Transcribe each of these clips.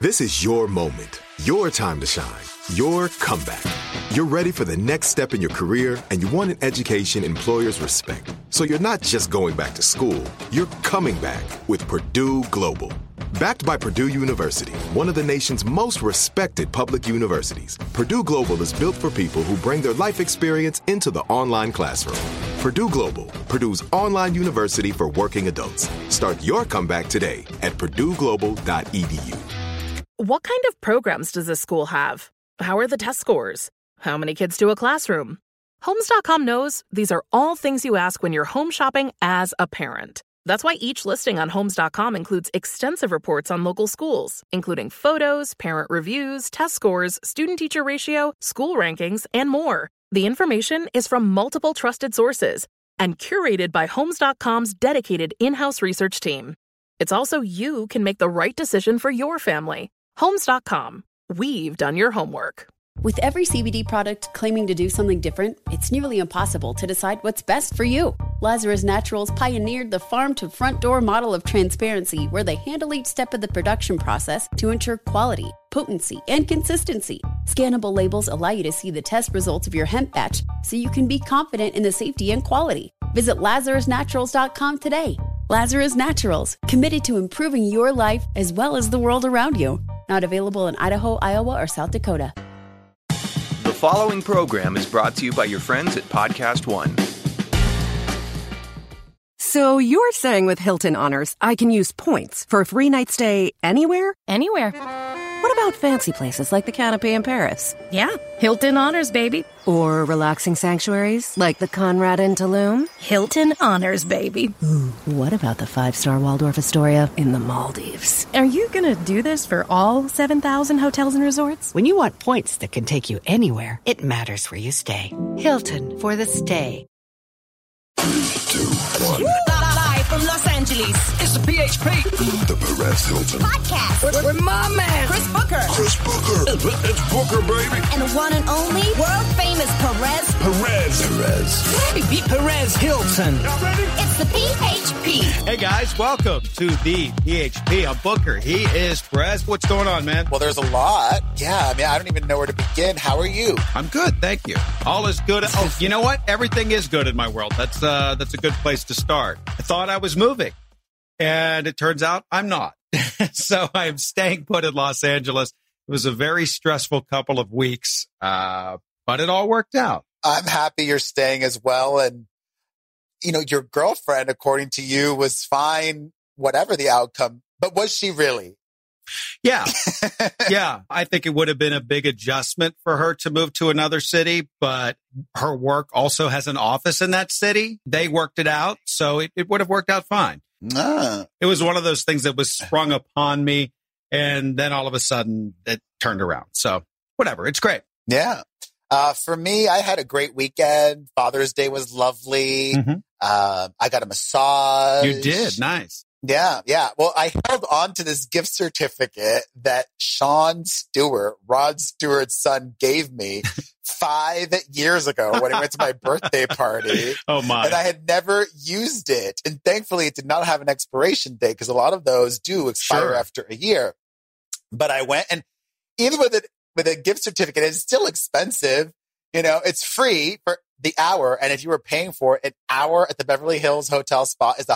This is your moment, your time to shine, your comeback. You're ready for the next step in your career, and you want an education employers respect. So you're not just going back to school, you're coming back with Purdue Global. Backed by Purdue University, one of the nation's most respected public universities, Purdue Global is built for people who bring their life experience into the online classroom. Purdue Global, Purdue's online university for working adults. Start your comeback today at purdueglobal.edu. What kind of programs does this school have? How are the test scores? How many kids do a classroom? Homes.com knows these are all things you ask when you're home shopping as a parent. That's why each listing on Homes.com includes extensive reports on local schools, including photos, parent reviews, test scores, student-teacher ratio, school rankings, and more. The information is from multiple trusted sources and curated by Homes.com's dedicated in-house research team. It's also you can make the right decision for your family. Homes.com. We've done your homework. With every CBD product claiming to do something different, it's nearly impossible to decide what's best for you. Lazarus Naturals pioneered the farm-to-front-door model of transparency, where they handle each step of the production process to ensure quality, potency, and consistency. Scannable labels allow you to see the test results of your hemp batch, so you can be confident in the safety and quality. Visit LazarusNaturals.com today. Lazarus Naturals, committed to improving your life as well as the world around you. Not available in Idaho, Iowa, or South Dakota. The following program is brought to you by your friends at Podcast One. So you're saying with Hilton Honors, I can use points for a free night stay anywhere? Anywhere. What about fancy places like the Canopy in Paris? Yeah, Hilton Honors, baby. Or relaxing sanctuaries like the Conrad in Tulum? Hilton Honors, baby. Ooh, what about the 5-star Waldorf Astoria in the Maldives? Are you gonna do this for all 7,000 hotels and resorts? When you want points that can take you anywhere, it matters where you stay. Hilton for the stay. 3, 2, 1. Live from Los Angeles. It's the PHP. The Perez Hilton Podcast. With my man, Chris Booker. Chris Booker. It's Booker, baby. And the one and only world famous Perez. Baby Perez Hilton. Y'all ready? It's the PHP. Hey guys, welcome to the PHP. I'm Booker. He is Perez. What's going on, man? Well, there's a lot. Yeah, I mean, I don't even know where to begin. How are you? I'm good, thank you. All is good. Oh, you know what? Everything is good in my world. That's a good place to start. I thought I was moving, and it turns out I'm not. So I'm staying put in Los Angeles. It was a very stressful couple of weeks, but it all worked out. I'm happy you're staying as well. And, you know, your girlfriend, according to you, was fine, whatever the outcome. But was she really? Yeah. Yeah. I think it would have been a big adjustment for her to move to another city, but her work also has an office in that city. They worked it out. So it would have worked out fine. It was one of those things that was sprung upon me. And then all of a sudden it turned around. So whatever. It's great. Yeah. For me, I had a great weekend. Father's Day was lovely. Mm-hmm. I got a massage. You did. Nice. Yeah. Well, I held on to this gift certificate that Sean Stewart, Rod Stewart's son, gave me 5 years ago when I went to my birthday party. Oh my. And I had never used it. And thankfully it did not have an expiration date, because a lot of those do expire after a year. But I went, and even with a gift certificate, it's still expensive. You know, it's free for the hour. And if you were paying for it, an hour at the Beverly Hills Hotel Spa is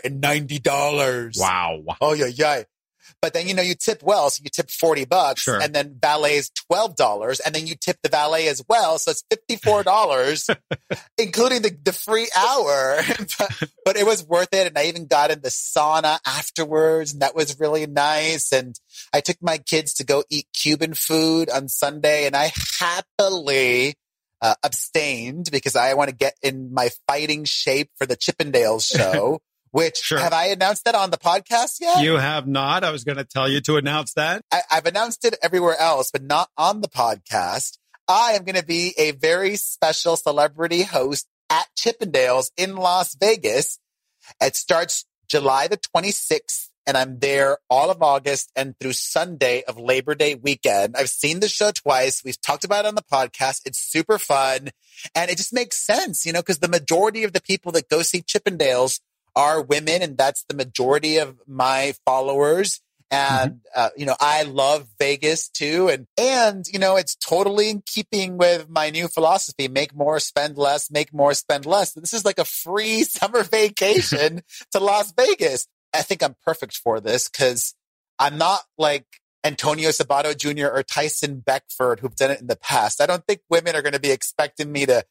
$190. Wow. Oh, yeah. But then, you know, you tip well. So you tip $40, sure. And then valet is $12. And then you tip the valet as well. So it's $54, including the free hour. But it was worth it. And I even got in the sauna afterwards. And that was really nice. And I took my kids to go eat Cuban food on Sunday. And I happily abstained, because I want to get in my fighting shape for the Chippendales show. Which, sure. Have I announced that on the podcast yet? You have not. I was going to tell you to announce that. I've announced it everywhere else, but not on the podcast. I am going to be a very special celebrity host at Chippendales in Las Vegas. It starts July the 26th, and I'm there all of August and through Sunday of Labor Day weekend. I've seen the show twice. We've talked about it on the podcast. It's super fun, and it just makes sense, you know, because the majority of the people that go see Chippendales are women, and that's the majority of my followers. And, I love Vegas too. And, it's totally in keeping with my new philosophy, make more, spend less, make more, spend less. This is like a free summer vacation to Las Vegas. I think I'm perfect for this because I'm not like Antonio Sabato Jr. or Tyson Beckford who've done it in the past. I don't think women are going to be expecting me to,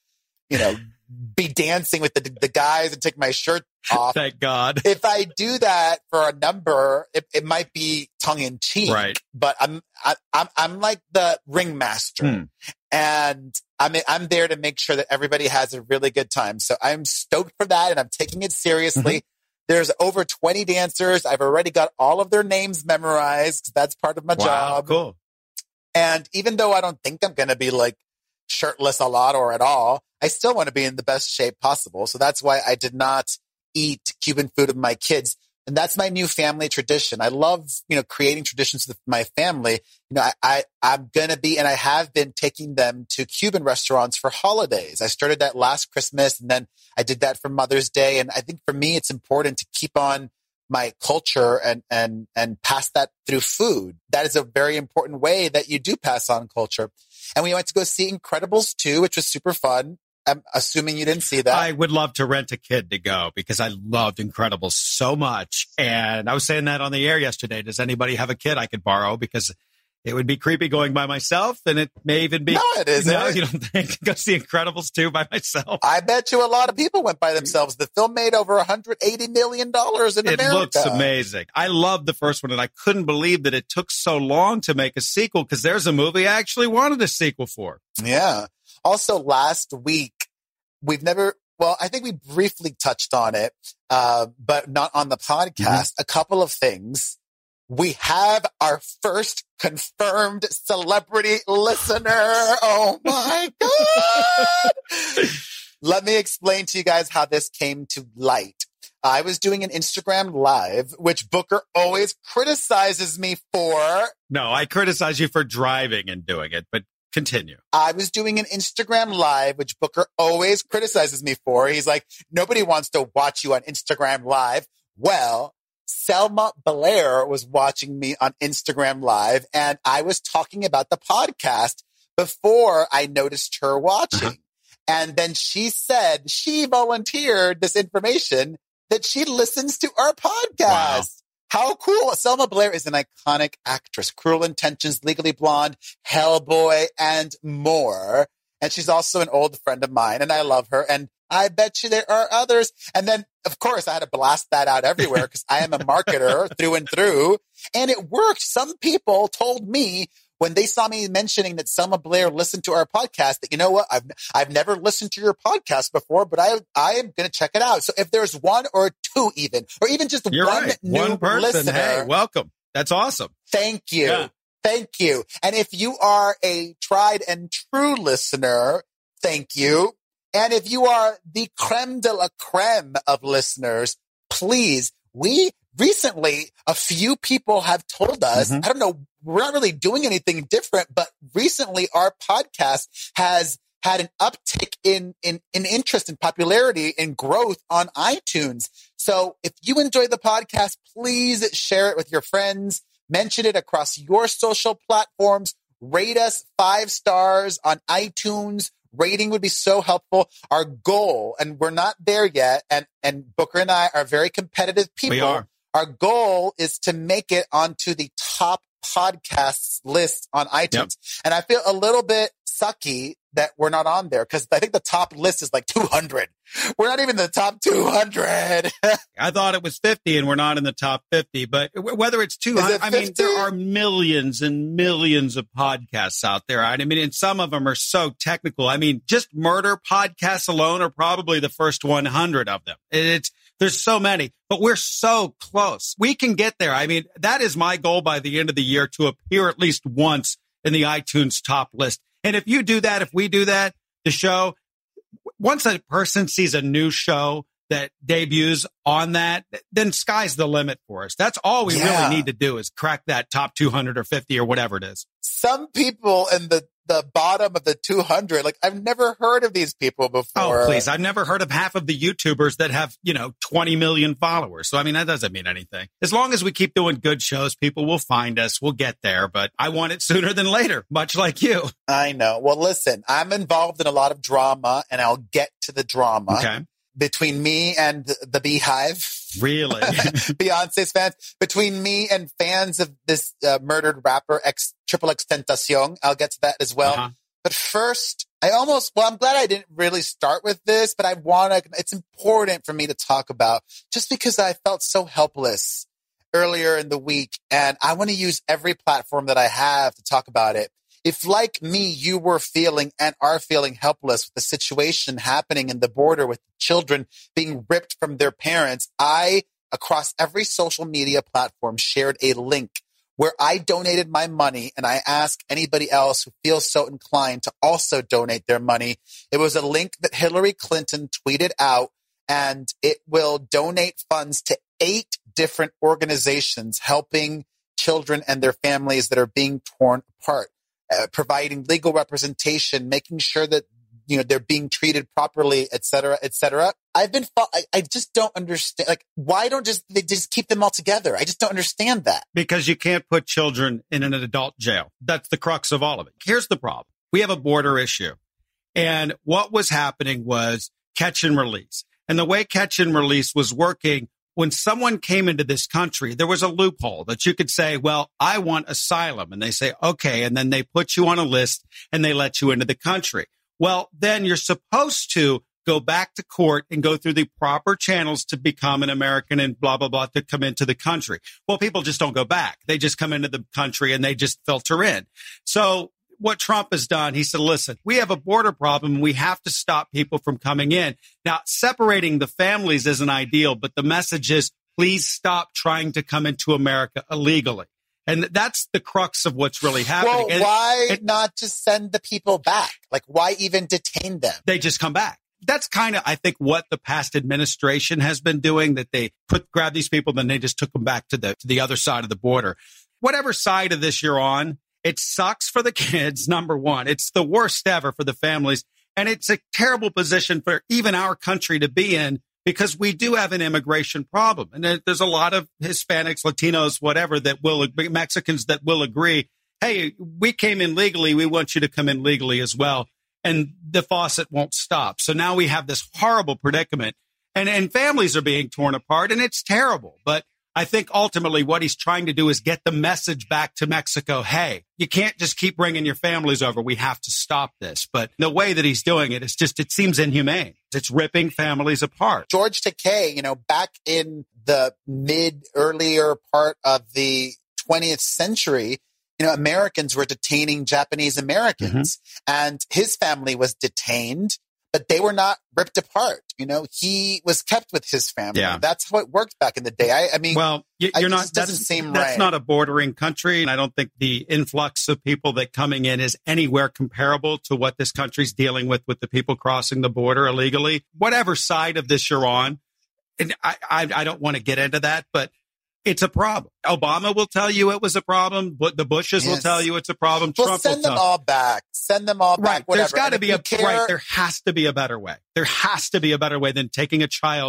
be dancing with the guys and take my shirt off. Thank God. If I do that for a number, it might be tongue in cheek, right? But I'm like the ringmaster, and I'm there to make sure that everybody has a really good time. So I'm stoked for that, and I'm taking it seriously. There's over 20 dancers. I've already got all of their names memorized. That's part of my job. Cool. And even though I don't think I'm going to be like shirtless a lot or at all, I still want to be in the best shape possible. So that's why I did not eat Cuban food with my kids. And that's my new family tradition. I love, creating traditions with my family. I'm going to be, and I have been taking them to Cuban restaurants for holidays. I started that last Christmas and then I did that for Mother's Day. And I think for me, it's important to keep on my culture and pass that through food. That is a very important way that you do pass on culture. And we went to go see Incredibles 2, which was super fun. I'm assuming you didn't see that. I would love to rent a kid to go because I loved Incredibles so much. And I was saying that on the air yesterday. Does anybody have a kid I could borrow? Because it would be creepy going by myself, and it may even be. No, it isn't. No, you don't think? Go see Incredibles 2 by myself. I bet you a lot of people went by themselves. The film made over $180 million in America. It looks amazing. I loved the first one, and I couldn't believe that it took so long to make a sequel because there's a movie I actually wanted a sequel for. Yeah. Also, last week, I think we briefly touched on it, but not on the podcast. A couple of things. We have our first confirmed celebrity listener. Oh my God. Let me explain to you guys how this came to light. I was doing an Instagram live, which Booker always criticizes me for. No, I criticize you for driving and doing it, but continue. I was doing an Instagram live, which Booker always criticizes me for. He's like, nobody wants to watch you on Instagram live. Well, Selma Blair was watching me on Instagram live, and I was talking about the podcast before I noticed her watching. And then she said she volunteered this information that she listens to our podcast. Wow. How cool. Selma Blair is an iconic actress. Cruel Intentions, Legally Blonde, Hellboy, and more. And she's also an old friend of mine, and I love her. And I bet you there are others. And then, of course, I had to blast that out everywhere because I am a marketer through and through. And it worked. Some people told me when they saw me mentioning that Selma Blair listened to our podcast that, you know what, I've never listened to your podcast before, but I am going to check it out. So if there's one or two even, or even just one person, listener, hey, welcome. That's awesome. Thank you. Yeah. Thank you. And if you are a tried and true listener, thank you. And if you are the creme de la creme of listeners, please, recently, a few people have told us, I don't know, we're not really doing anything different, but recently our podcast has had an uptick in interest and popularity and growth on iTunes. So if you enjoy the podcast, please share it with your friends, mention it across your social platforms, rate us 5 stars on iTunes. Rating would be so helpful. Our goal, and we're not there yet, and Booker and I are very competitive people. We are. Our goal is to make it onto the top podcasts list on iTunes. Yep. And I feel a little bit sucky that we're not on there because I think the top list is like 200. We're not even in the top 200. I thought it was 50 and we're not in the top 50, but whether it's 200, I mean, there are millions and millions of podcasts out there. I mean, and some of them are so technical. I mean, just murder podcasts alone are probably the first 100 of them. There's so many, but we're so close. We can get there. I mean, that is my goal by the end of the year to appear at least once in the iTunes top list. And if you do that, if we do that, the show, once a person sees a new show that debuts on that, then sky's the limit for us. That's all we really need to do is crack that top 200 or 50 or whatever it is. Some people in the the bottom of the 200. Like, I've never heard of these people before. Oh, please. I've never heard of half of the YouTubers that have, 20 million followers. So, I mean, that doesn't mean anything. As long as we keep doing good shows, people will find us. We'll get there. But I want it sooner than later, much like you. I know. Well, listen, I'm involved in a lot of drama, and I'll get to the drama. Okay. Between me and the Beehive. Really? Beyonce's fans. Between me and fans of this murdered rapper, Triple X Tentacion. I'll get to that as well. Uh-huh. But first, I'm glad I didn't really start with this, but it's important for me to talk about just because I felt so helpless earlier in the week. And I want to use every platform that I have to talk about it. If, like me, you were feeling and are feeling helpless with the situation happening in the border with children being ripped from their parents, I, across every social media platform, shared a link where I donated my money, and I ask anybody else who feels so inclined to also donate their money. It was a link that Hillary Clinton tweeted out, and it will donate funds to 8 different organizations helping children and their families that are being torn apart. Providing legal representation, making sure that, they're being treated properly, et cetera, et cetera. I just don't understand. Like, why don't they just keep them all together? I just don't understand that. Because you can't put children in an adult jail. That's the crux of all of it. Here's the problem. We have a border issue. And what was happening was catch and release. And the way catch and release was working, when someone came into this country, there was a loophole that you could say, well, I want asylum. And they say, okay. And then they put you on a list and they let you into the country. Well, then you're supposed to go back to court and go through the proper channels to become an American and blah, blah, blah, to come into the country. Well, people just don't go back. They just come into the country and they just filter in. So what Trump has done, he said, listen, we have a border problem. We have to stop people from coming in. Now, separating the families isn't ideal, but the message is, please stop trying to come into America illegally. And that's the crux of what's really happening. Well, why not just send the people back? Like, why even detain them? They just come back. That's kind of, I think, what the past administration has been doing, that they grab these people, then they just took them back to the other side of the border. Whatever side of this you're on, it sucks for the kids, number one. It's the worst ever for the families. And it's a terrible position for even our country to be in, because we do have an immigration problem. And there's a lot of Hispanics, Latinos, whatever, Mexicans that will agree, hey, we came in legally. We want you to come in legally as well. And the faucet won't stop. So now we have this horrible predicament, and families are being torn apart, and it's terrible. But I think ultimately what he's trying to do is get the message back to Mexico. Hey, you can't just keep bringing your families over. We have to stop this. But the way that he's doing it, it seems inhumane. It's ripping families apart. George Takei, back in the earlier part of the 20th century, Americans were detaining Japanese Americans, and his family was detained, but they were not ripped apart. He was kept with his family. Yeah. That's how it worked back in the day. I mean, well, doesn't seem right. That's not a bordering country. And I don't think the influx of people that coming in is anywhere comparable to what this country's dealing with the people crossing the border illegally. Whatever side of this you're on, and I don't want to get into that, but it's a problem. Obama will tell you it was a problem. But the Bushes will tell you it's a problem. Well, Trump send them all back. Send them all back. Whatever. There's got to be there has to be a better way. There has to be a better way than taking a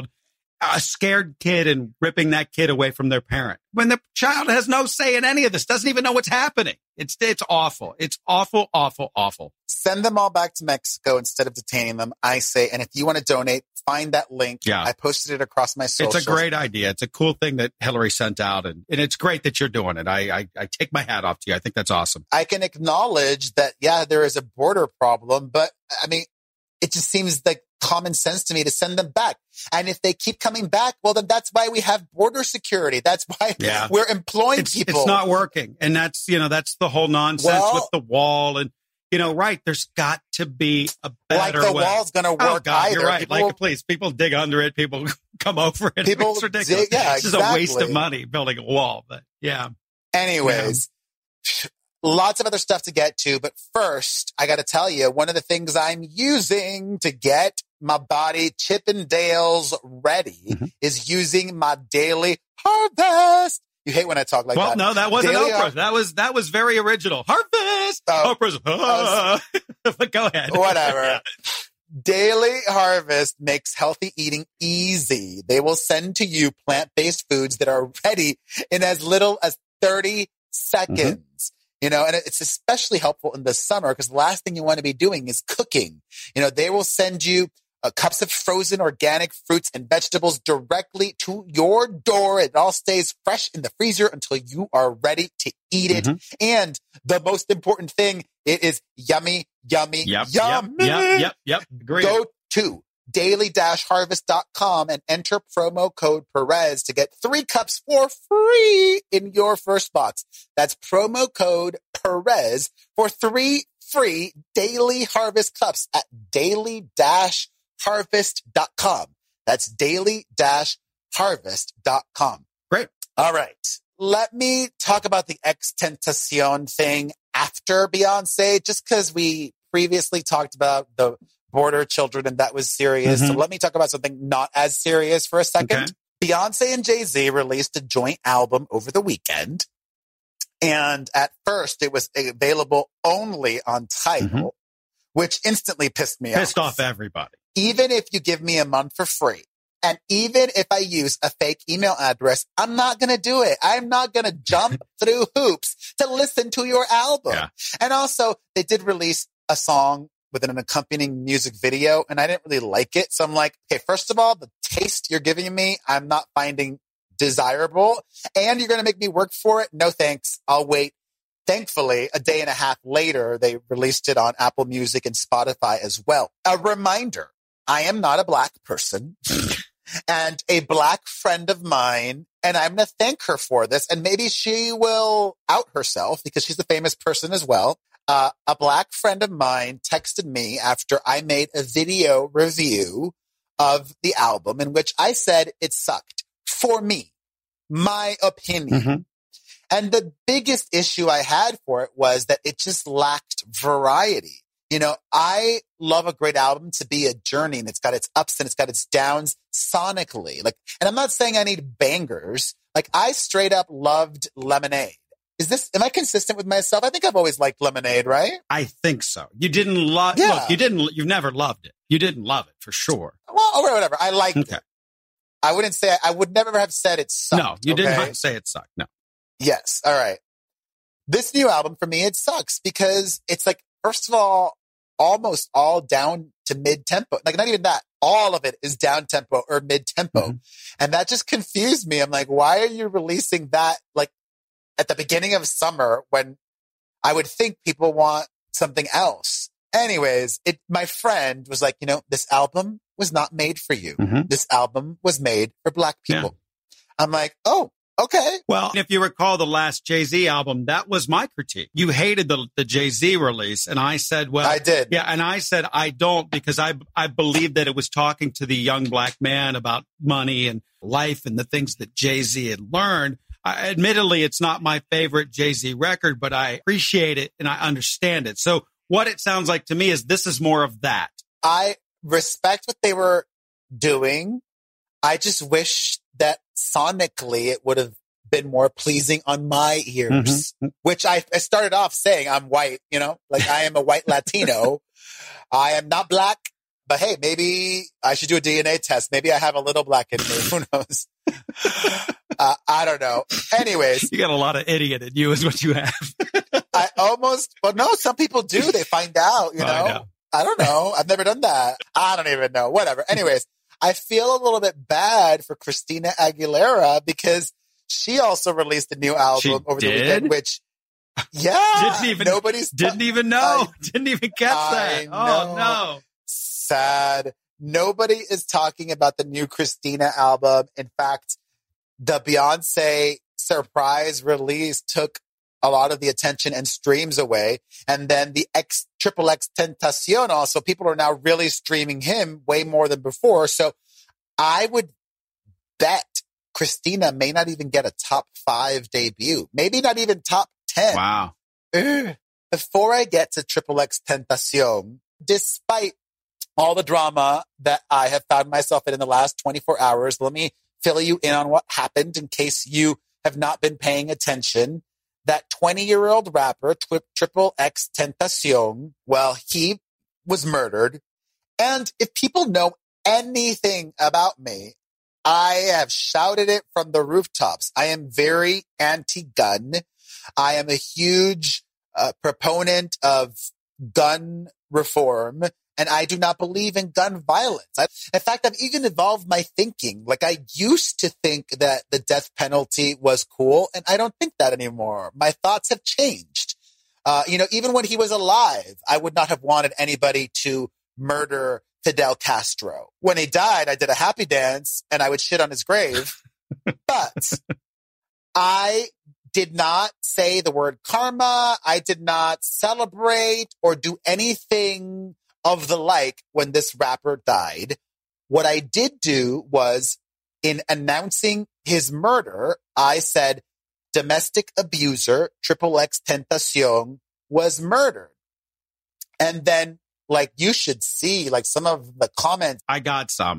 scared kid, and ripping that kid away from their parent when the child has no say in any of this, doesn't even know what's happening. It's awful. It's awful, awful, awful. Send them all back to Mexico instead of detaining them, I say. And if you want to donate, find that link. Yeah. I posted it across my socials. It's a great idea. It's a cool thing that Hillary sent out, and it's great that you're doing it. I take my hat off to you. I think that's awesome. I can acknowledge that, yeah, there is a border problem, but I mean, it just seems like common sense to me to send them back. And if they keep coming back, well, then that's why we have border security. That's why we're employing people. It's not working. And that's the whole nonsense with the wall. And, there's got to be a better way. Like the wall's going to work either. You're right. Please, people dig under it. People come over it. People it's ridiculous. It's just a waste of money building a wall. But yeah. Anyways. Yeah. Lots of other stuff to get to, but first, I got to tell you, one of the things I'm using to get my body Chippendales ready is using my daily Harvest You hate when I talk like that. Well, no, that wasn't Oprah. That was very original. Harvest. Oprah's. But go ahead. Whatever. Daily Harvest makes healthy eating easy. They will send to you plant-based foods that are ready in as little as 30 seconds. You know, and it's especially helpful in the summer because the last thing you want to be doing is cooking. You know, they will send you cups of frozen organic fruits and vegetables directly to your door. It all stays fresh in the freezer until you are ready to eat it. And the most important thing, it is yummy, yummy, yummy. Yep. Agree. Go to daily-harvest.com and enter promo code Perez to get 3 cups for free in your first box. That's promo code Perez for 3 free Daily Harvest cups at daily-harvest.com. That's daily-harvest.com. Great. All right. Let me talk about the XXXTentacion thing after Beyonce, just because we previously talked about the border children and that was serious. So let me talk about something not as serious for a second. Okay. Beyonce and Jay-Z released a joint album over the weekend. And at first it was available only on Tidal, which instantly pissed me off. Pissed off everybody. Even if you give me a month for free, and even if I use a fake email address, I'm not going to do it. I'm not going to jump through hoops to listen to your album. Yeah. And also, they did release a song with an accompanying music video, and I didn't really like it. So I'm like, okay, first of all, the taste you're giving me, I'm not finding desirable, and you're going to make me work for it? No thanks. I'll wait. Thankfully, a day and a half later, they released it on Apple Music and Spotify as well. A reminder, I am not a Black person. And a Black friend of mine, and I'm going to thank her for this, and maybe she will out herself because she's a famous person as well. A Black friend of mine texted me after I made a video review of the album in which I said it sucked for me, my opinion. And the biggest issue I had for it was that it just lacked variety. You know, I love a great album to be a journey, and it's got its ups and it's got its downs sonically. Like, and I'm not saying I need bangers. Like, I straight up loved Lemonade. Am I consistent with myself? I think I've always liked Lemonade, right? I think so. You didn't love, look, you've never loved it. You didn't love it for sure. Well, whatever. I liked it. I wouldn't say, I would never have said it sucked. No, you didn't say it sucked. No. Yes. All right. This new album for me, it sucks because it's like, first of all, almost all down to mid-tempo. Like, not even that. All of it is down-tempo or mid-tempo. And that just confused me. I'm like, why are you releasing that, like, at the beginning of summer when I would think people want something else? Anyways, my friend was like, you know, this album was not made for you. This album was made for Black people. I'm like, oh, okay. Well, if you recall the last Jay-Z album, that was my critique. You hated the Jay-Z release. And I said, well, I did. Yeah. And I said, I don't, because I believe that it was talking to the young Black man about money and life and the things that Jay-Z had learned. Admittedly, it's not my favorite Jay-Z record, but I appreciate it and I understand it. So what it sounds like to me is this is more of that. I respect what they were doing. I just wish that sonically it would have been more pleasing on my ears, which I started off saying I'm white, you know, like I am a white Latino. I am not Black, but hey, maybe I should do a DNA test. Maybe I have a little Black in me. Who knows? I don't know. Anyways. You got a lot of idiot in you is what you have. No, some people do. They find out, you know. I don't know. I've never done that. I don't even know. Whatever. Anyways, I feel a little bit bad for Christina Aguilera because she also released a new album over the weekend, which, didn't even know. Didn't even catch that. Oh, no. Sad. Nobody is talking about the new Christina album. In fact, the Beyonce surprise release took a lot of the attention and streams away. And then the XXXTentacion also, people are now really streaming him way more than before. So I would bet Christina may not even get a top 5 debut. Maybe not even top 10. Wow. Before I get to XXXTentacion, despite all the drama that I have found myself in the last 24 hours, let me fill you in on what happened in case you have not been paying attention, that 20-year-old rapper, Triple X Tentacion, well, he was murdered. And if people know anything about me, I have shouted it from the rooftops. I am very anti-gun. I am a huge proponent of gun reform, and I do not believe in gun violence. In fact, I've even evolved my thinking. Like, I used to think that the death penalty was cool, and I don't think that anymore. My thoughts have changed. Even when he was alive, I would not have wanted anybody to murder Fidel Castro. When he died, I did a happy dance and I would shit on his grave. But I did not say the word karma. I did not celebrate or do anything of the like when this rapper died. What I did do was, in announcing his murder, I said domestic abuser Triple X Tentacion was murdered. And then, like, you should see, like, some of the comments. I got some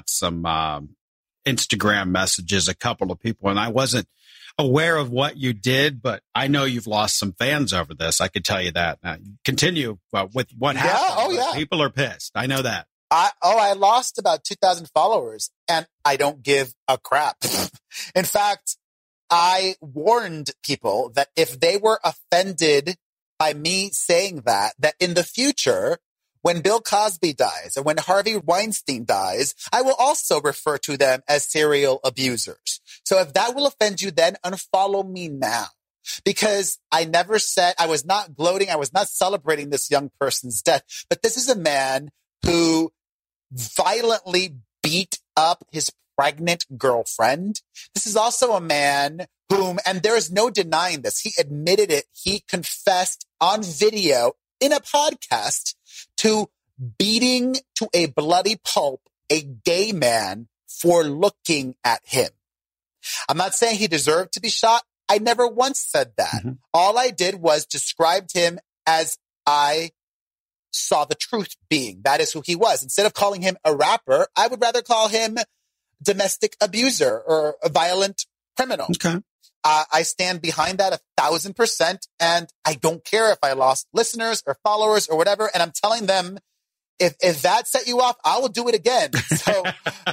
Instagram messages, a couple of people, and I wasn't aware of what you did, but I know you've lost some fans over this. I could tell you that. Continue with what happened. Oh, yeah. People are pissed. I know that. I lost about 2,000 followers, and I don't give a crap. In fact, I warned people that if they were offended by me saying that in the future, when Bill Cosby dies and when Harvey Weinstein dies, I will also refer to them as serial abusers. So if that will offend you, then unfollow me now. Because I never said, I was not gloating, I was not celebrating this young person's death, but this is a man who violently beat up his pregnant girlfriend. This is also a man whom, and there is no denying this, he admitted it, he confessed on video in a podcast to beating to a bloody pulp a gay man for looking at him. I'm not saying he deserved to be shot. I never once said that. Mm-hmm. All I did was described him as I saw the truth being. That is who he was. Instead of calling him a rapper, I would rather call him domestic abuser or a violent criminal. Okay. I stand behind that 1,000%, and I don't care if I lost listeners or followers or whatever. And I'm telling them, if that set you off, I will do it again. So,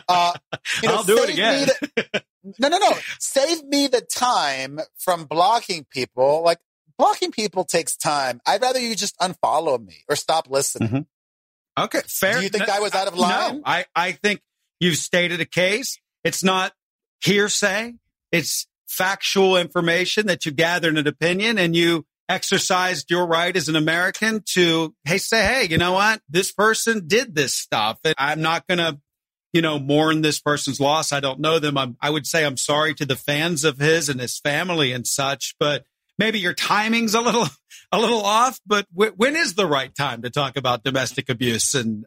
I'll do it again. No. Save me the time from blocking people. Like, blocking people takes time. I'd rather you just unfollow me or stop listening. Mm-hmm. Okay, fair. Do you think I was out of line? No, I think you've stated a case. It's not hearsay. It's factual information that you gathered an opinion, and you exercised your right as an American to, hey, you know what? This person did this stuff. And I'm not going to, mourn this person's loss. I don't know them. I would say I'm sorry to the fans of his and his family and such, but maybe your timing's a little off. But when is the right time to talk about domestic abuse and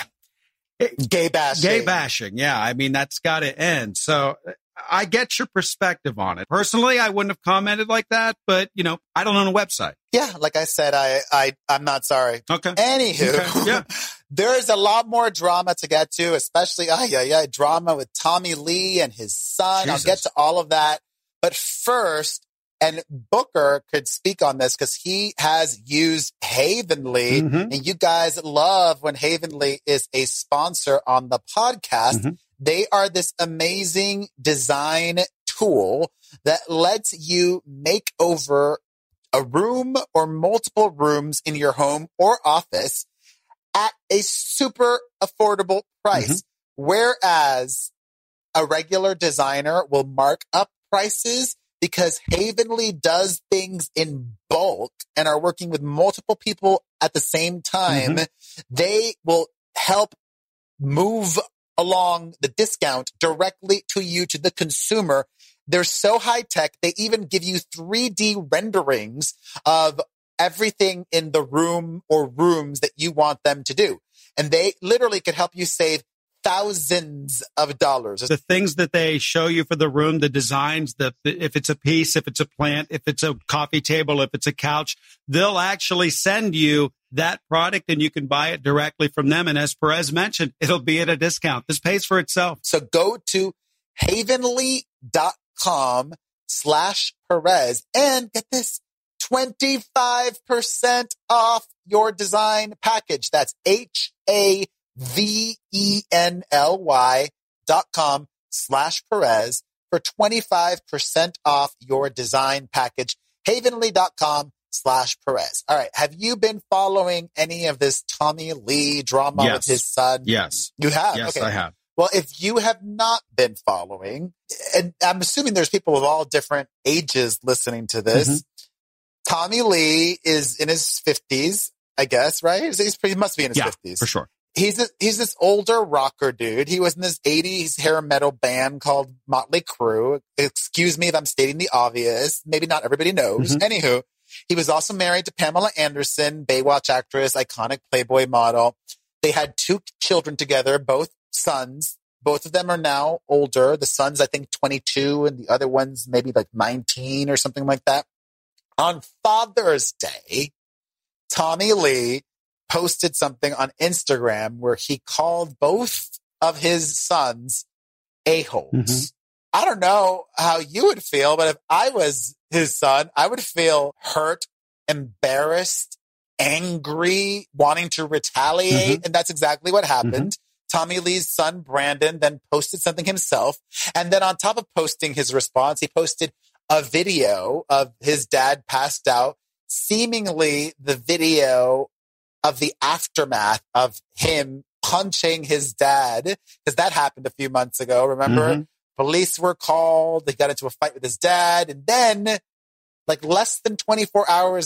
gay bashing? Gay bashing. Yeah. I mean, that's got to end. So I get your perspective on it. Personally, I wouldn't have commented like that, but I don't own a website. Yeah, like I said, I'm not sorry. Okay. Anywho, okay. Yeah. There's a lot more drama to get to, especially drama with Tommy Lee and his son. Jesus. I'll get to all of that. But first, and Booker could speak on this because he has used Havenly, and you guys love when Havenly is a sponsor on the podcast. Mm-hmm. They are this amazing design tool that lets you make over a room or multiple rooms in your home or office at a super affordable price. Whereas a regular designer will mark up prices, because Havenly does things in bulk and are working with multiple people at the same time. They will help move along the discount directly to you, to the consumer. They're so high tech. They even give you 3D renderings of everything in the room or rooms that you want them to do. And they literally could help you save thousands of dollars. The things that they show you for the room, the designs, if it's a piece, if it's a plant, if it's a coffee table, if it's a couch, they'll actually send you that product and you can buy it directly from them. And as Perez mentioned, it'll be at a discount. This pays for itself. So go to havenly.com/ HAVENLY.com/Perez and get this 25% off your design package. That's HAVENLY.com/Perez for 25% off your design package. HAVENLY.com/Perez. All right. Have you been following any of this Tommy Lee drama with his son? Yes. You have? Yes, Okay. I have. Well, if you have not been following, and I'm assuming there's people of all different ages listening to this, Tommy Lee is in his 50s, I guess, right? He must be in his 50s. For sure. He's this older rocker dude. He was in this 80s hair metal band called Motley Crue. Excuse me if I'm stating the obvious. Maybe not everybody knows. Anywho, he was also married to Pamela Anderson, Baywatch actress, iconic Playboy model. They had 2 children together, both sons. Both of them are now older. The son's, I think, 22, and the other one's maybe like 19 or something like that. On Father's Day, Tommy Lee posted something on Instagram where he called both of his sons a-holes. I don't know how you would feel, but if I was his son, I would feel hurt, embarrassed, angry, wanting to retaliate. And that's exactly what happened. Tommy Lee's son, Brandon, then posted something himself. And then on top of posting his response, he posted a video of his dad passed out, seemingly the video of the aftermath of him punching his dad, because that happened a few months ago. Remember? Police were called. They got into a fight with his dad. And then like less than 24 hours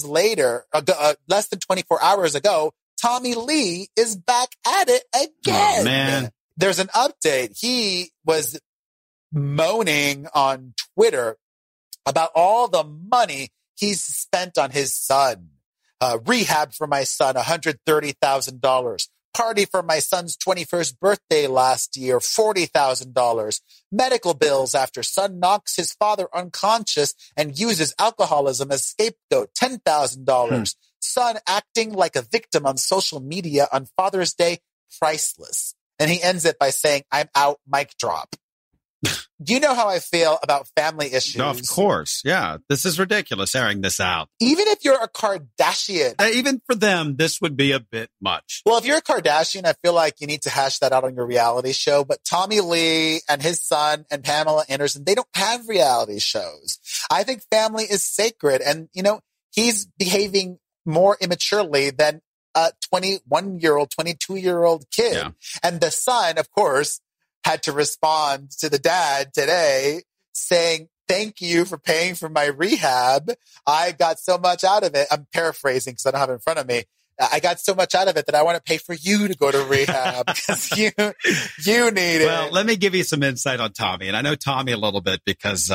ago, Tommy Lee is back at it again. Oh, man. There's an update. He was moaning on Twitter about all the money he's spent on his son. Rehab for my son, $130,000. Party for my son's 21st birthday last year, $40,000. Medical bills after son knocks his father unconscious and uses alcoholism as scapegoat, $10,000. Son acting like a victim on social media on Father's Day, priceless. And he ends it by saying, I'm out, mic drop. Do you know how I feel about family issues? No, of course. Yeah. This is ridiculous airing this out. Even if you're a Kardashian. Even for them, this would be a bit much. Well, if you're a Kardashian, I feel like you need to hash that out on your reality show. But Tommy Lee and his son and Pamela Anderson, they don't have reality shows. I think family is sacred. And, you know, he's behaving more immaturely than a 21-year-old, 22-year-old kid. Yeah. And the son, of course, had to respond to the dad today saying, thank you for paying for my rehab. I got so much out of it. I'm paraphrasing because I don't have it in front of me. I got so much out of it that I want to pay for you to go to rehab because you need it. Well, let me give you some insight on Tommy. And I know Tommy a little bit because,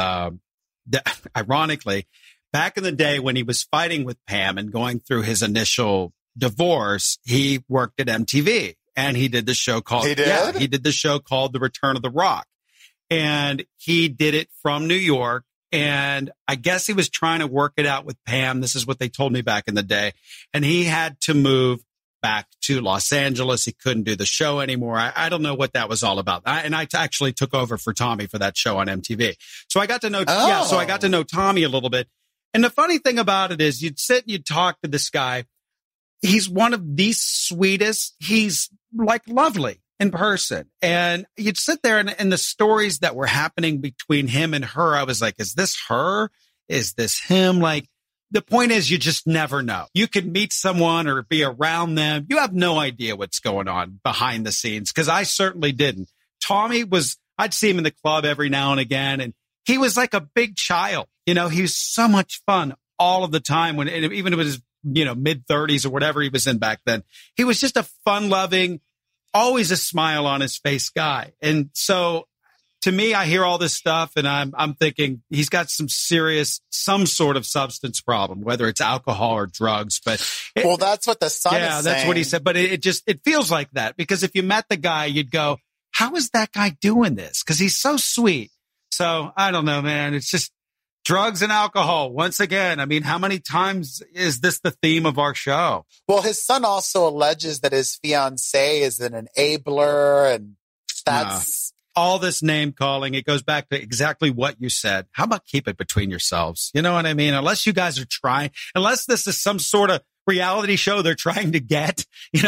ironically, back in the day when he was fighting with Pam and going through his initial divorce, he worked at MTV. And he did the show called, he did the show called The Return of the Rock. And he did it from New York. And I guess he was trying to work it out with Pam. This is what they told me back in the day. And he had to move back to Los Angeles. He couldn't do the show anymore. I don't know what that was all about. I actually took over for Tommy for that show on MTV. So I got to know, so I got to know Tommy a little bit. And the funny thing about it is you'd sit and you'd talk to this guy. He's one of the sweetest. He's like lovely in person. And you'd sit there and the stories that were happening between him and her, I was like, is this her? Is this him? Like, the point is you just never know. You could meet someone or be around them. You have no idea what's going on behind the scenes because I certainly didn't. Tommy I'd see him in the club every now and again. And he was like a big child. You know, he was so much fun all of the time even if it was, mid 30s or whatever he was in back then. He was just a fun loving, always a smile on his face guy. And so to me, I hear all this stuff and I'm thinking he's got some sort of substance problem, whether it's alcohol or drugs. But that's what the son is saying. That's what he said. But it feels like that because if you met the guy, you'd go, how is that guy doing this? Because he's so sweet. So I don't know, man. It's just drugs and alcohol. Once again, I mean, how many times is this the theme of our show? Well, his son also alleges that his fiancée is an enabler and that's... all this name calling. It goes back to exactly what you said. How about keep it between yourselves? You know what I mean? Unless you guys are trying, unless this is some sort of reality show they're trying to get,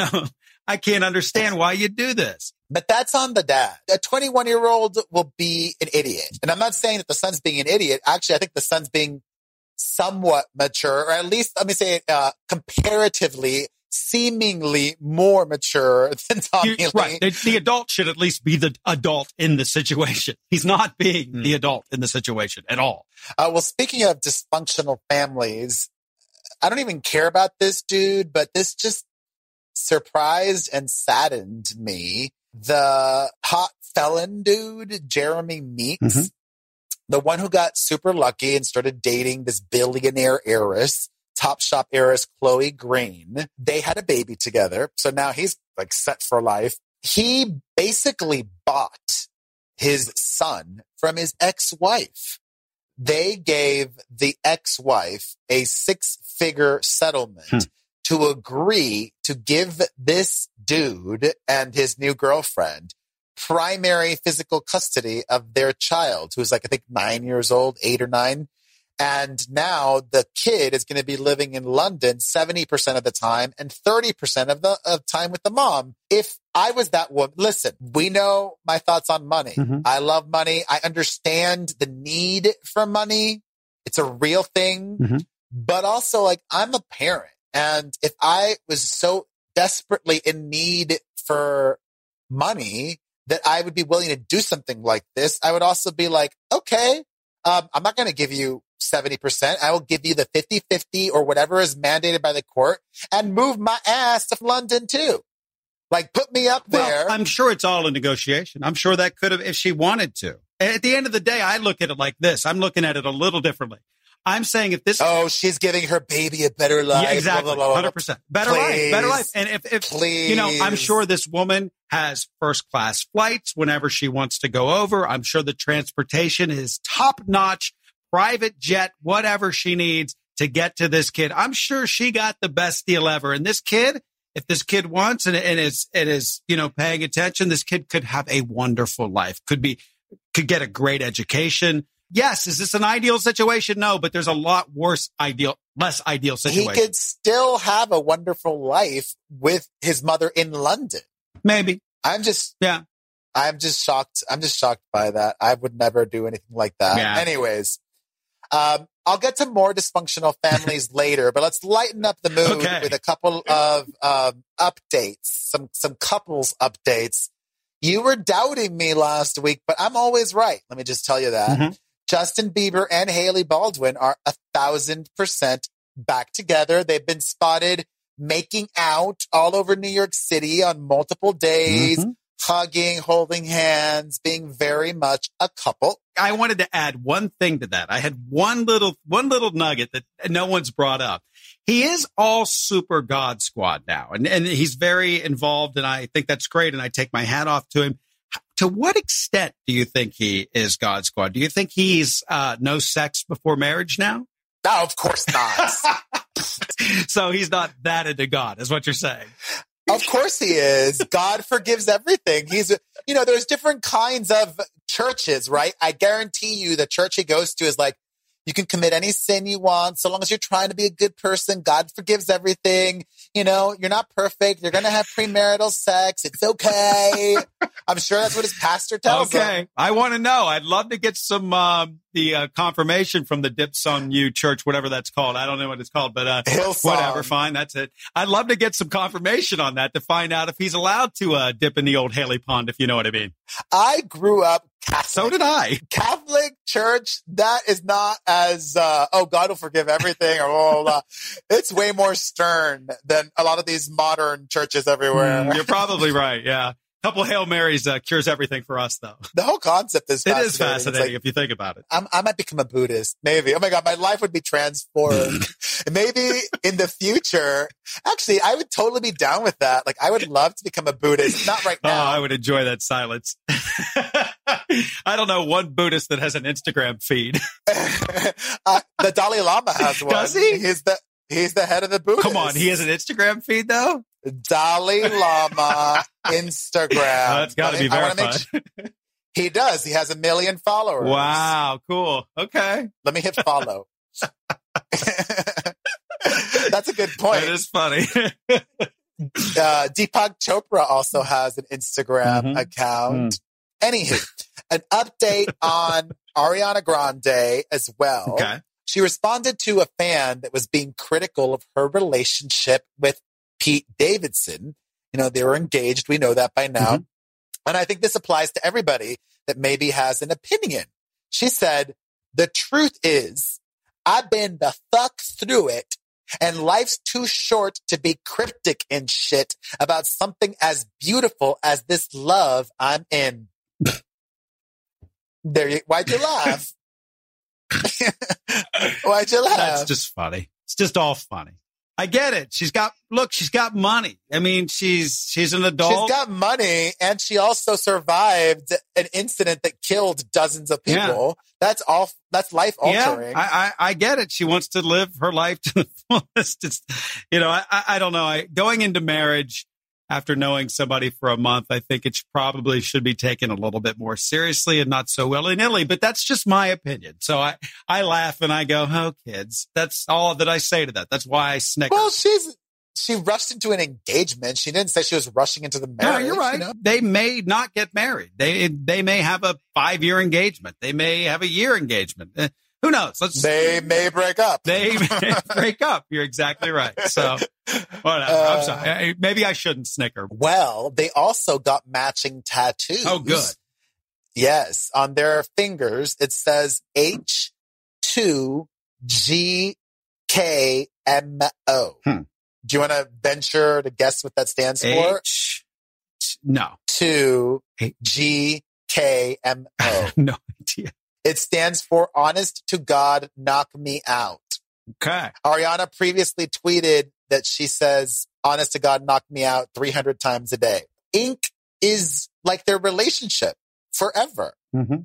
I can't understand why you do this. But that's on the dad. A 21-year-old will be an idiot. And I'm not saying that the son's being an idiot. Actually, I think the son's being somewhat mature, or at least, let me say, comparatively, seemingly more mature than Tommy Lee. Right. The adult should at least be the adult in the situation. He's not being the adult in the situation at all. Well, speaking of dysfunctional families, I don't even care about this dude, but this just surprised and saddened me. The hot felon dude, Jeremy Meeks, the one who got super lucky and started dating this billionaire heiress, Topshop heiress Chloe Green. They had a baby together. So now he's like set for life. He basically bought his son from his ex-wife. They gave the ex-wife a 6-figure settlement to agree to give this dude and his new girlfriend primary physical custody of their child, who's like, I think 9 years old, 8 or 9. And now the kid is going to be living in London 70% of the time and 30% of the time with the mom. If I was that woman, listen, we know my thoughts on money. I love money. I understand the need for money. It's a real thing, but also like I'm a parent. And if I was so desperately in need for money that I would be willing to do something like this, I would also be like, okay, I'm not going to give you 70%. I will give you the 50-50 or whatever is mandated by the court and move my ass to London too. Like put me up there. Well, I'm sure it's all a negotiation. I'm sure that could have, if she wanted to. At the end of the day, I look at it like this. I'm looking at it a little differently. I'm saying if this... Oh, she's giving her baby a better life. Yeah, exactly. 100%. Better life. And if please. I'm sure this woman has first-class flights whenever she wants to go over. I'm sure the transportation is top-notch, private jet, whatever she needs to get to this kid. I'm sure she got the best deal ever. And this kid, if this kid wants and is paying attention, this kid could have a wonderful life, could get a great education. Yes. Is this an ideal situation? No, but there's a lot less ideal situation. He could still have a wonderful life with his mother in London. Maybe. I'm just shocked. I'm just shocked by that. I would never do anything like that. Yeah. Anyways, I'll get to more dysfunctional families later, but let's lighten up the mood with a couple of updates, some couples updates. You were doubting me last week, but I'm always right. Let me just tell you that. Justin Bieber and Hailey Baldwin are 1,000% back together. They've been spotted making out all over New York City on multiple days, hugging, holding hands, being very much a couple. I wanted to add one thing to that. I had one little nugget that no one's brought up. He is all super God Squad now, and he's very involved, and I think that's great, and I take my hat off to him. To what extent do you think he is God Squad? Do you think he's no sex before marriage now? No, of course not. So he's not that into God, is what you're saying. Of course he is. God forgives everything. There's different kinds of churches, right? I guarantee you the church he goes to is like, you can commit any sin you want. So long as you're trying to be a good person, God forgives everything. You're not perfect. You're going to have premarital sex. It's okay. I'm sure that's what his pastor tells him. Okay. I want to know. I'd love to get some, the confirmation from the Dips on You church, whatever that's called. I don't know what it's called, but whatever. Fine. That's it. I'd love to get some confirmation on that to find out if he's allowed to dip in the old Haley pond, if you know what I mean. I grew up Catholic. So did I. Catholic church, that is not as, God will forgive everything or it's way more stern than a lot of these modern churches everywhere. You're probably right. Yeah. Couple Hail Marys cures everything for us, though. The whole concept is fascinating. It is fascinating if you think about it. I might become a Buddhist, maybe. Oh my God, my life would be transformed. Maybe in the future. Actually, I would totally be down with that. Like, I would love to become a Buddhist. Not right now. Oh, I would enjoy that silence. I don't know one Buddhist that has an Instagram feed. The Dalai Lama has one. Does he? He's the head of the Buddhists. Come on, he has an Instagram feed, though? Dalai Lama Instagram. That's got to be verified. He does. He has 1 million followers. Wow. Cool. Okay. Let me hit follow. That's a good point. That is funny. Deepak Chopra also has an Instagram account. Anywho, an update on Ariana Grande as well. Okay. She responded to a fan that was being critical of her relationship with Pete Davidson. You know, they were engaged. We know that by now. And I think this applies to everybody that maybe has an opinion. She said, the truth is, I've been the fuck through it, and life's too short to be cryptic and shit about something as beautiful as this love I'm in. Why'd you laugh? Why'd you laugh? That's just funny. It's just all funny. I get it. She's got money. I mean, she's an adult. She's got money, and she also survived an incident that killed dozens of people. Yeah. That's life altering. Yeah, I get it. She wants to live her life to the fullest. It's, I don't know. Going into marriage after knowing somebody for a month, I think it probably should be taken a little bit more seriously and not so willy-nilly, but that's just my opinion. So I laugh and I go, oh, kids. That's all that I say to that. That's why I snicker. Well, she rushed into an engagement. She didn't say she was rushing into the marriage. No, you're right. They may not get married. They may have a 5-year engagement. They may have a year engagement. Who knows? They may break up. They may break up. You're exactly right. So, whatever. I'm sorry. Maybe I shouldn't snicker. Well, they also got matching tattoos. Oh, good. Yes. On their fingers, it says H2GKMO. Do you want to venture to guess what that stands for? No. 2GKMO. No idea. It stands for Honest to God, Knock Me Out. Okay. Ariana previously tweeted that she says, honest to God, knock me out 300 times a day. Ink is like their relationship forever.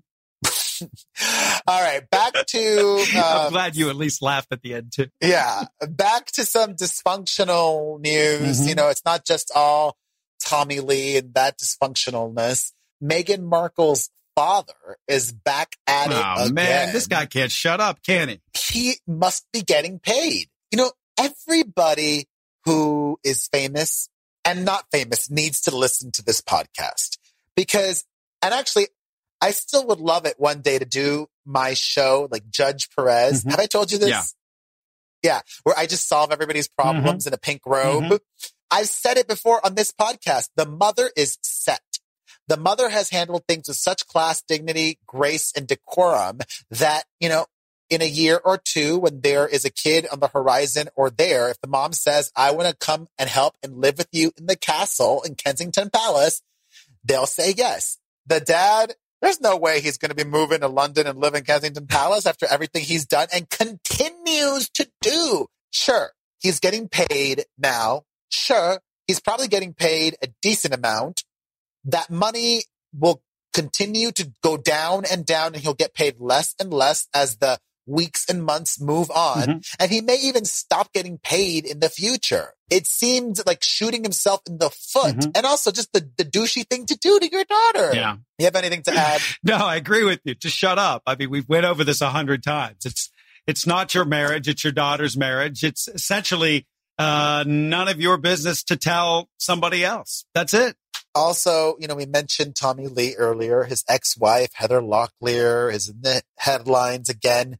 All right, back to... I'm glad you at least laughed at the end, too. Yeah, back to some dysfunctional news. It's not just all Tommy Lee and that dysfunctionalness. Meghan Markle's father is back at it again. Man, this guy can't shut up, can he? He must be getting paid. Everybody who is famous and not famous needs to listen to this podcast because, and actually, I still would love it one day to do my show like Judge Perez. Have I told you this? Yeah. Where I just solve everybody's problems in a pink robe. I've said it before on this podcast. The mother is set. The mother has handled things with such class, dignity, grace, and decorum that, in a year or two, when there is a kid on the horizon or there, if the mom says, I want to come and help and live with you in the castle in Kensington Palace, they'll say yes. The dad, there's no way he's going to be moving to London and live in Kensington Palace after everything he's done and continues to do. Sure, he's getting paid now. Sure, he's probably getting paid a decent amount. That money will continue to go down and down, and he'll get paid less and less as the weeks and months move on. And he may even stop getting paid in the future. It seemed like shooting himself in the foot and also just the douchey thing to do to your daughter. Yeah. You have anything to add? No, I agree with you. Just shut up. I mean, we've went over this 100 times. It's not your marriage. It's your daughter's marriage. It's essentially none of your business to tell somebody else. That's it. Also, we mentioned Tommy Lee earlier. His ex-wife, Heather Locklear, is in the headlines again.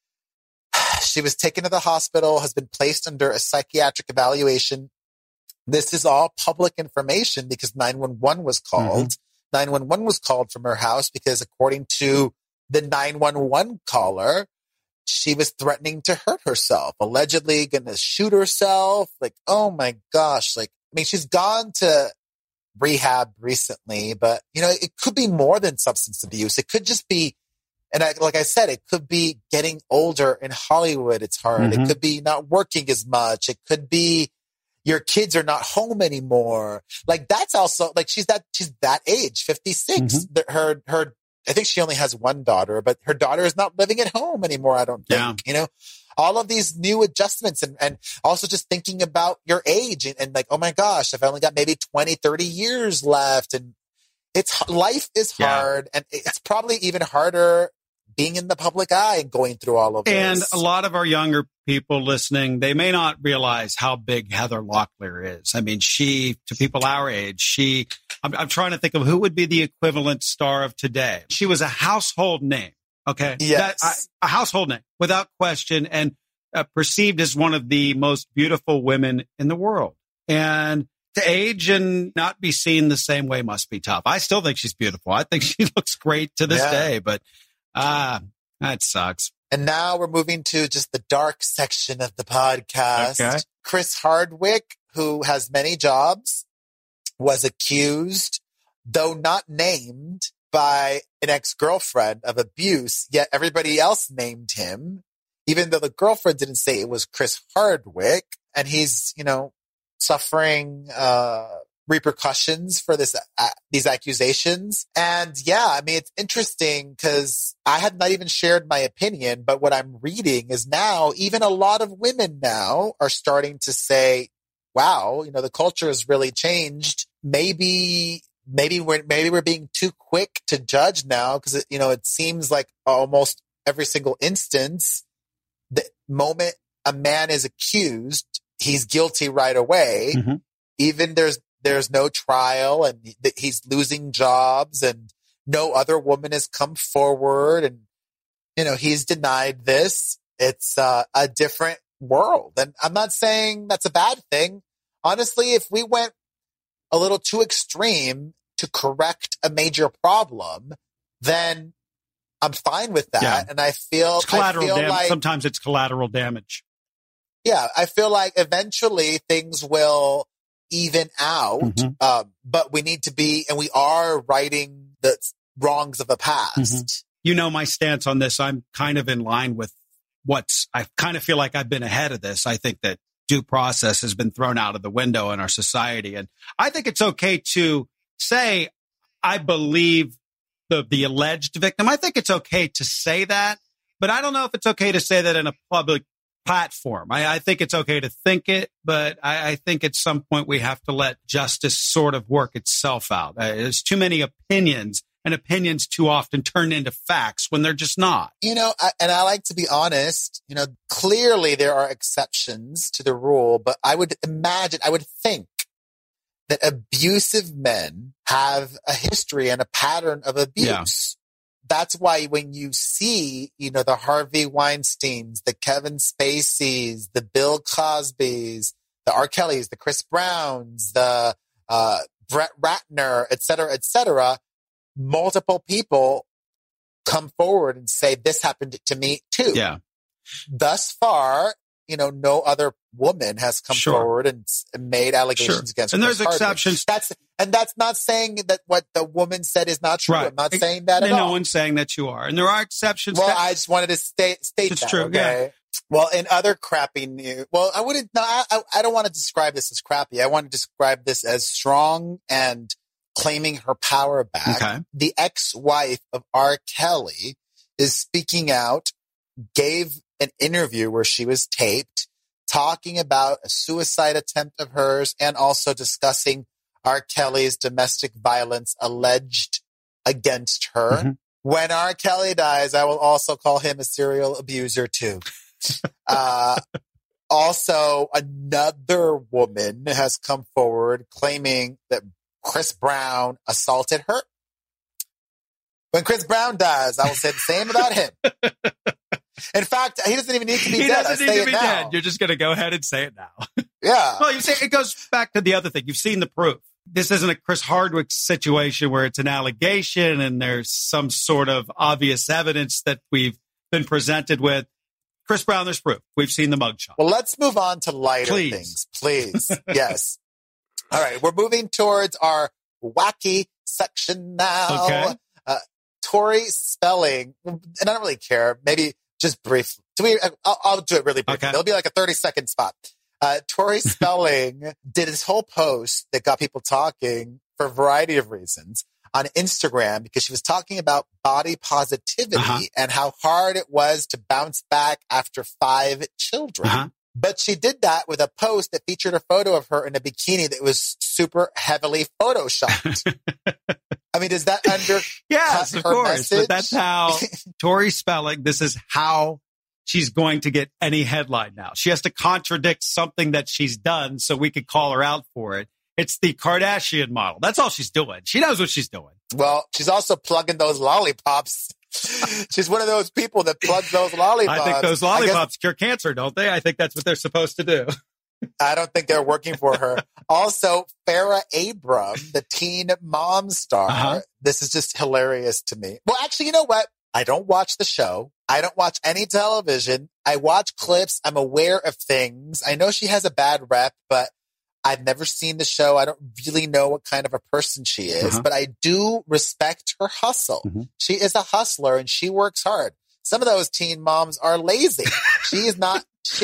She was taken to the hospital, has been placed under a psychiatric evaluation. This is all public information because 911 was called. 911 was called from her house because according to the 911 caller, she was threatening to hurt herself, allegedly going to shoot herself. Like, oh my gosh. She's gone to rehab recently, but it could be more than substance abuse. It could just be, and like I said, it could be getting older in Hollywood. It's hard. It could be not working as much. It could be your kids are not home anymore. Like that's also like, she's that age, 56. Her, I think she only has one daughter, but her daughter is not living at home anymore. I don't think, all of these new adjustments and also just thinking about your age and like, oh my gosh, I've only got maybe 20, 30 years left. And life is hard, and it's probably even harder being in the public eye and going through all of this. And a lot of our younger people listening, they may not realize how big Heather Locklear is. I mean, to people our age, I'm trying to think of who would be the equivalent star of today. She was a household name. Okay. Yes. A household name without question, and perceived as one of the most beautiful women in the world. And to age and not be seen the same way must be tough. I still think she's beautiful. I think she looks great to this day, but that sucks. And now we're moving to just the dark section of the podcast. Okay. Chris Hardwick, who has many jobs, was accused, though not named, by an ex-girlfriend of abuse, yet everybody else named him, even though the girlfriend didn't say it was Chris Hardwick. And he's, suffering repercussions for these accusations. And I mean, it's interesting because I had not even shared my opinion, but what I'm reading is now even a lot of women now are starting to say, wow, the culture has really changed. Maybe we're being too quick to judge now because, it seems like almost every single instance, the moment a man is accused, he's guilty right away. Mm-hmm. Even there's no trial, and he's losing jobs, and no other woman has come forward, and he's denied this. It's a different world, and I'm not saying that's a bad thing. Honestly, if we went a little too extreme to correct a major problem, then I'm fine with that. Yeah. And I feel like sometimes it's collateral damage. Yeah, I feel like eventually things will even out, mm-hmm. But we need to be, and we are righting the wrongs of the past. Mm-hmm. My stance on this, I'm kind of in line with I kind of feel like I've been ahead of this. I think that due process has been thrown out of the window in our society. And I think it's okay to say, I believe the alleged victim. I think it's okay to say that, but I don't know if it's okay to say that in a public platform. I think it's okay to think it, but I think at some point we have to let justice sort of work itself out. There's too many opinions, and opinions too often turn into facts when they're just not. And I like to be honest, clearly there are exceptions to the rule, but I would think that abusive men have a history and a pattern of abuse. Yeah. That's why when you see, the Harvey Weinsteins, the Kevin Spaceys, the Bill Cosbys, the R. Kellys, the Chris Browns, the Brett Ratner, et cetera, multiple people come forward and say, this happened to me too. Yeah. Thus far, no other woman has come forward and made allegations against her. And there's exceptions. That's not saying that what the woman said is not true. Right. I'm not saying that at all. No one's saying that you are. And there are exceptions. Well, I just wanted to state it's that. True, okay? Yeah. Well, in other crappy news, I don't want to describe this as crappy. I want to describe this as strong and claiming her power back. Okay. The ex-wife of R. Kelly is speaking out, gave an interview where she was taped talking about a suicide attempt of hers and also discussing R. Kelly's domestic violence alleged against her. Mm-hmm. When R. Kelly dies, I will also call him a serial abuser too. Also, another woman has come forward claiming that Chris Brown assaulted her. When Chris Brown dies, I will say the same about him. In fact, he doesn't even need to be dead. He doesn't need to be dead. You're just going to go ahead and say it now. Yeah. Well, you say it goes back to the other thing. You've seen the proof. This isn't a Chris Hardwick situation where it's an allegation and there's some sort of obvious evidence that we've been presented with. Chris Brown, there's proof. We've seen the mugshot. Well, let's move on to lighter things, please. Yes. All right. We're moving towards our wacky section now. Okay. Tori Spelling, and I don't really care. Maybe just brief. I'll do it really briefly. Okay. It'll be like a 30-second spot. Tori Spelling did this whole post that got people talking for a variety of reasons on Instagram because she was talking about body positivity and how hard it was to bounce back after 5 children. But she did that with a post that featured a photo of her in a bikini that was super heavily photoshopped. I mean, does that under yes, of her course. message? But that's how Tori Spelling, this is how she's going to get any headline now. She has to contradict something that she's done so we could call her out for it. It's the Kardashian model. That's all she's doing. She knows what she's doing. Well, she's also plugging those lollipops. She's one of those people that plugs those lollipops. I think those lollipops cure cancer, don't they? I think that's what they're supposed to do. I don't think they're working for her. Also, Farrah Abram, the teen mom star. This is just hilarious to me. Well, actually, you know what? I don't watch the show. I don't watch any television. I watch clips. I'm aware of things. I know she has a bad rep, but I've never seen the show. I don't really know what kind of a person she is, but I do respect her hustle. She is a hustler and she works hard. Some of those teen moms are lazy. She's not.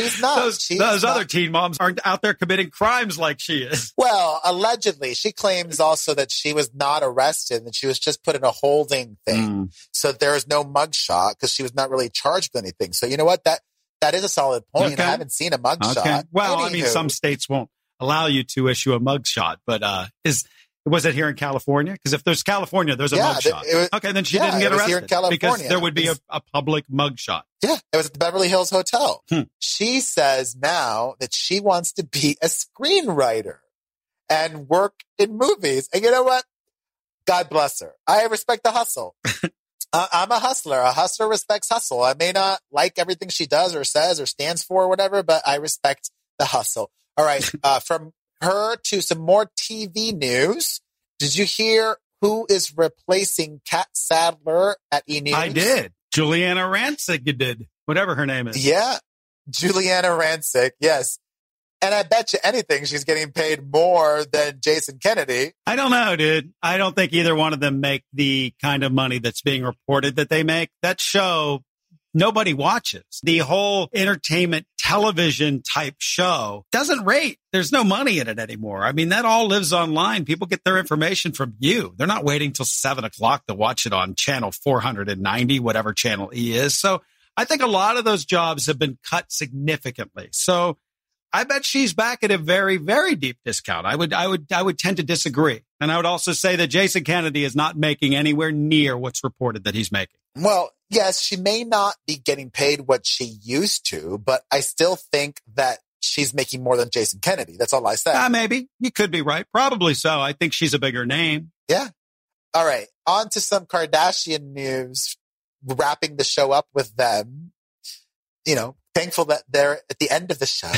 Those other teen moms aren't out there committing crimes like she is. Well, allegedly, she claims also that she was not arrested and she was just put in a holding thing. So there is no mugshot because she was not really charged with anything. So you know what? That is a solid point. I haven't seen a mugshot. Okay. Well, I mean, some states won't allow you to issue a mugshot, but was it here in California? Because if there's California, there's a mugshot. Okay, then she didn't get arrested here in California. Because there would be a public mugshot. Yeah, it was at the Beverly Hills Hotel. She says now that she wants to be a screenwriter and work in movies. And you know what? God bless her. I respect the hustle. I'm a hustler. A hustler respects hustle. I may not like everything she does or says or stands for or whatever, but I respect the hustle. All right, from her to some more TV news. Did you hear who is replacing Kat Sadler at E! News? I did. Juliana Rancic did. Whatever her name is. Yeah, Juliana Rancic, yes. And I bet you anything she's getting paid more than Jason Kennedy. I don't know, dude. I don't think either one of them make the kind of money that's being reported that they make. That show, nobody watches. The whole entertainment television type show doesn't rate. There's no money in it anymore. I mean, that all lives online. People get their information from you. They're not waiting till 7:00 to watch it on channel 490, whatever channel E is. So I think a lot of those jobs have been cut significantly. So I bet she's back at a very, very deep discount. I would tend to disagree. And I would also say that Jason Kennedy is not making anywhere near what's reported that he's making. Well, yes, she may not be getting paid what she used to, but I still think that she's making more than Jason Kennedy. That's all I said. Maybe. You could be right. Probably so. I think she's a bigger name. Yeah. All right. On to some Kardashian news, wrapping the show up with them. You know, thankful that they're at the end of the show.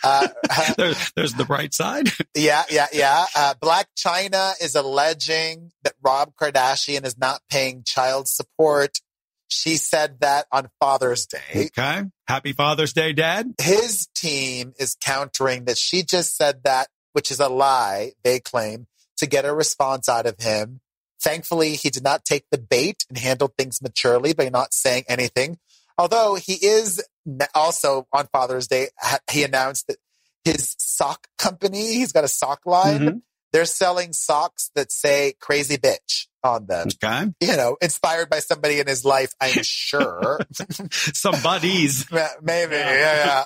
There's the bright side. Yeah. Blac Chyna is alleging that Rob Kardashian is not paying child support. She said that on Father's Day. Okay. Happy Father's Day, Dad. His team is countering that she just said that, which is a lie, they claim, to get a response out of him. Thankfully, he did not take the bait and handled things maturely by not saying anything. Although he is also on Father's Day, he announced that his sock company, he's got a sock line. They're selling socks that say crazy bitch on them. Okay. You know, inspired by somebody in his life, I'm sure. Some buddies. Maybe. Yeah.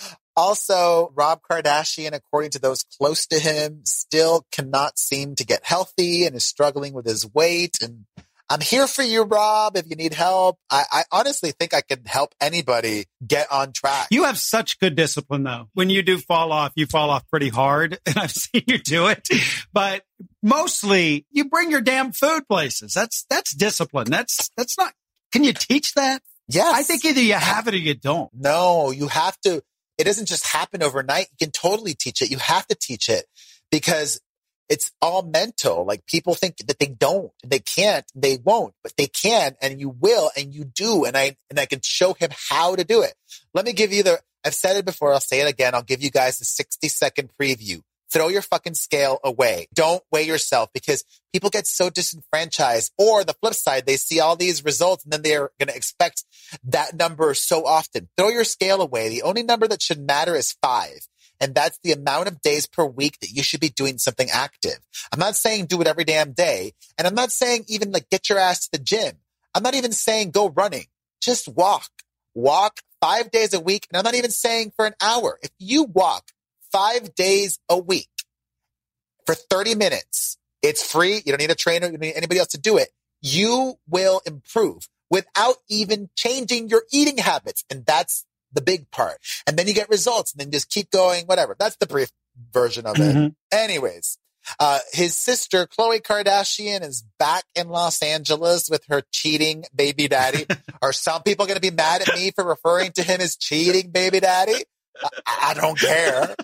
Also, Rob Kardashian, according to those close to him, still cannot seem to get healthy and is struggling with his weight. And I'm here for you, Rob, if you need help. I honestly think I could help anybody get on track. You have such good discipline, though. When you do fall off, you fall off pretty hard, and I've seen you do it. But mostly, you bring your damn food places. That's discipline. That's not. Can you teach that? Yes. I think either you have it or you don't. No, you have to. It doesn't just happen overnight. You can totally teach it. You have to teach it because it's all mental. Like people think that they don't, they can't, they won't, but they can, and you will, and you do. And I can show him how to do it. Let me give you I've said it before. I'll say it again. I'll give you guys the 60-second preview. Throw your fucking scale away. Don't weigh yourself because people get so disenfranchised. Or the flip side, they see all these results and then they're going to expect that number so often. Throw your scale away. The only number that should matter is 5. And that's the amount of days per week that you should be doing something active. I'm not saying do it every damn day. And I'm not saying even like get your ass to the gym. I'm not even saying go running. Just walk. Walk 5 days a week. And I'm not even saying for an hour. If you walk 5 days a week for 30 minutes, It's free. You don't need a trainer. You don't need anybody else to do it. You will improve without even changing your eating habits. And that's the big part. And then you get results and then just keep going, whatever. That's the brief version of it. Anyways, his sister, Khloe Kardashian, is back in Los Angeles with her cheating baby daddy. Are some people going to be mad at me for referring to him as cheating baby daddy? I don't care.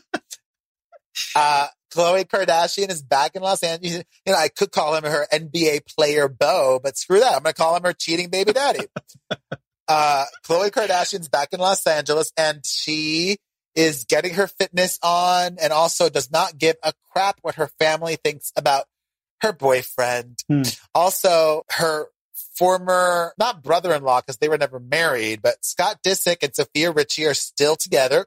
Khloe Kardashian is back in Los Angeles. You know, I could call him her NBA player beau, but screw that. I'm going to call him her cheating baby daddy. Khloe Kardashian's back in Los Angeles, and she is getting her fitness on and also does not give a crap what her family thinks about her boyfriend. Also, her former, not brother-in-law, because they were never married, but Scott Disick and Sophia Richie are still together.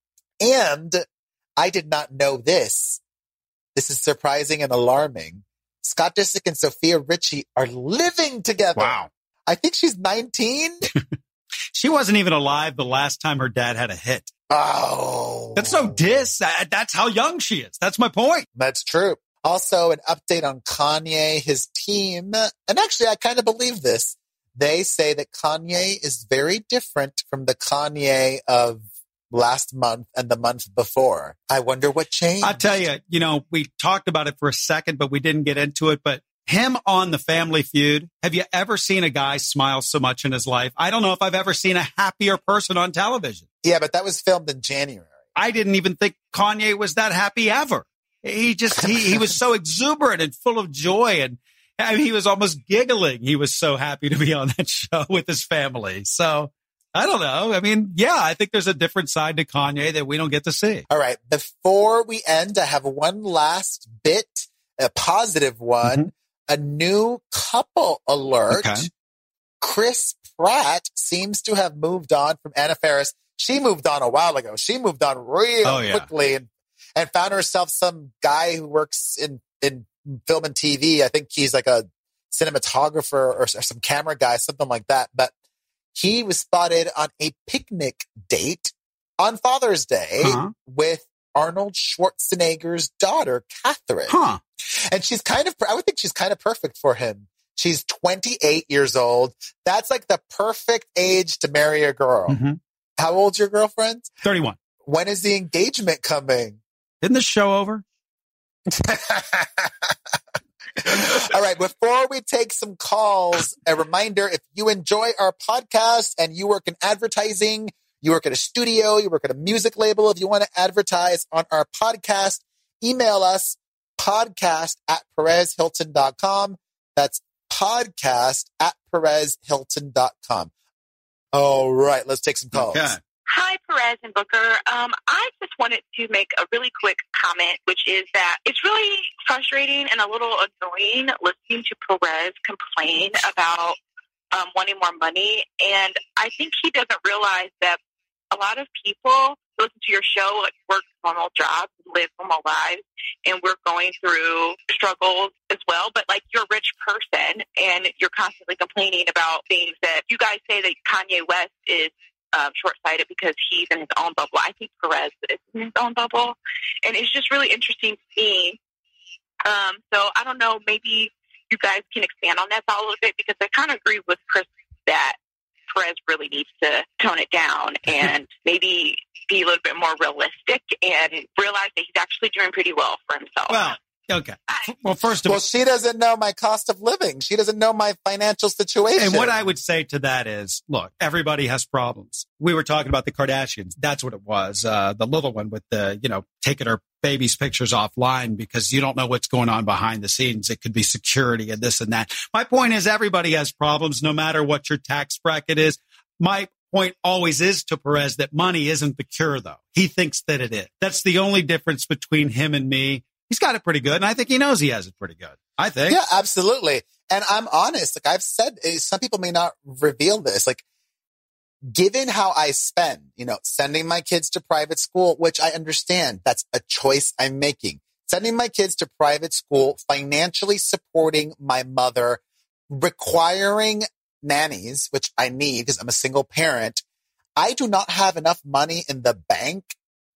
And I did not know this. This is surprising and alarming. Scott Disick and Sophia Richie are living together. Wow. I think she's 19. She wasn't even alive the last time her dad had a hit. Oh. That's so that's how young she is. That's my point. That's true. Also, an update on Kanye, his team. And actually, I kind of believe this. They say that Kanye is very different from the Kanye of last month and the month before. I wonder what changed. I'll tell you, we talked about it for a second, but we didn't get into it. But him on The Family Feud, have you ever seen a guy smile so much in his life? I don't know if I've ever seen a happier person on television. Yeah, but that was filmed in January. I didn't even think Kanye was that happy ever. He was so exuberant and full of joy. And I mean, he was almost giggling. He was so happy to be on that show with his family. So I don't know. I mean, yeah, I think there's a different side to Kanye that we don't get to see. All right. Before we end, I have one last bit, a positive one, a new couple alert. Okay. Chris Pratt seems to have moved on from Anna Faris. She moved on a while ago. She moved on real quickly and found herself some guy who works in film and TV. I think he's like a cinematographer or some camera guy, something like that. But he was spotted on a picnic date on Father's Day with Arnold Schwarzenegger's daughter, Catherine. And I would think she's kind of perfect for him. She's 28 years old. That's like the perfect age to marry a girl. How old's your girlfriend? 31. When is the engagement coming? Isn't the show over? All right. Before we take some calls, a reminder, if you enjoy our podcast and you work in advertising, you work at a studio, you work at a music label, if you want to advertise on our podcast, email us podcast@PerezHilton.com. That's podcast@PerezHilton.com. All right. Let's take some calls. Okay. Hi, Perez and Booker. I just wanted to make a really quick comment, which is that it's really frustrating and a little annoying listening to Perez complain about wanting more money. And I think he doesn't realize that a lot of people listen to your show, like work normal jobs, live normal lives, and we're going through struggles as well. But like, you're a rich person and you're constantly complaining about things that you guys say that Kanye West is short-sighted because he's in his own bubble. I think Perez is in his own bubble. And it's just really interesting to me. So I don't know, maybe you guys can expand on that thought a little bit, because I kind of agree with Chris that Perez really needs to tone it down and maybe be a little bit more realistic and realize that he's actually doing pretty well for himself. Well, okay. Well, first of all, she doesn't know my cost of living. She doesn't know my financial situation. And what I would say to that is, look, everybody has problems. We were talking about the Kardashians. That's what it was. The little one with the, taking her baby's pictures offline because you don't know what's going on behind the scenes. It could be security and this and that. My point is, everybody has problems, no matter what your tax bracket is. My point always is to Perez that money isn't the cure, though. He thinks that it is. That's the only difference between him and me. He's got it pretty good, and I think he knows he has it pretty good. I think. Yeah, absolutely. And I'm honest. Like I've said, some people may not reveal this. Like, given how I spend, sending my kids to private school, which I understand, that's a choice I'm making. Sending my kids to private school, financially supporting my mother, requiring nannies, which I need because I'm a single parent. I do not have enough money in the bank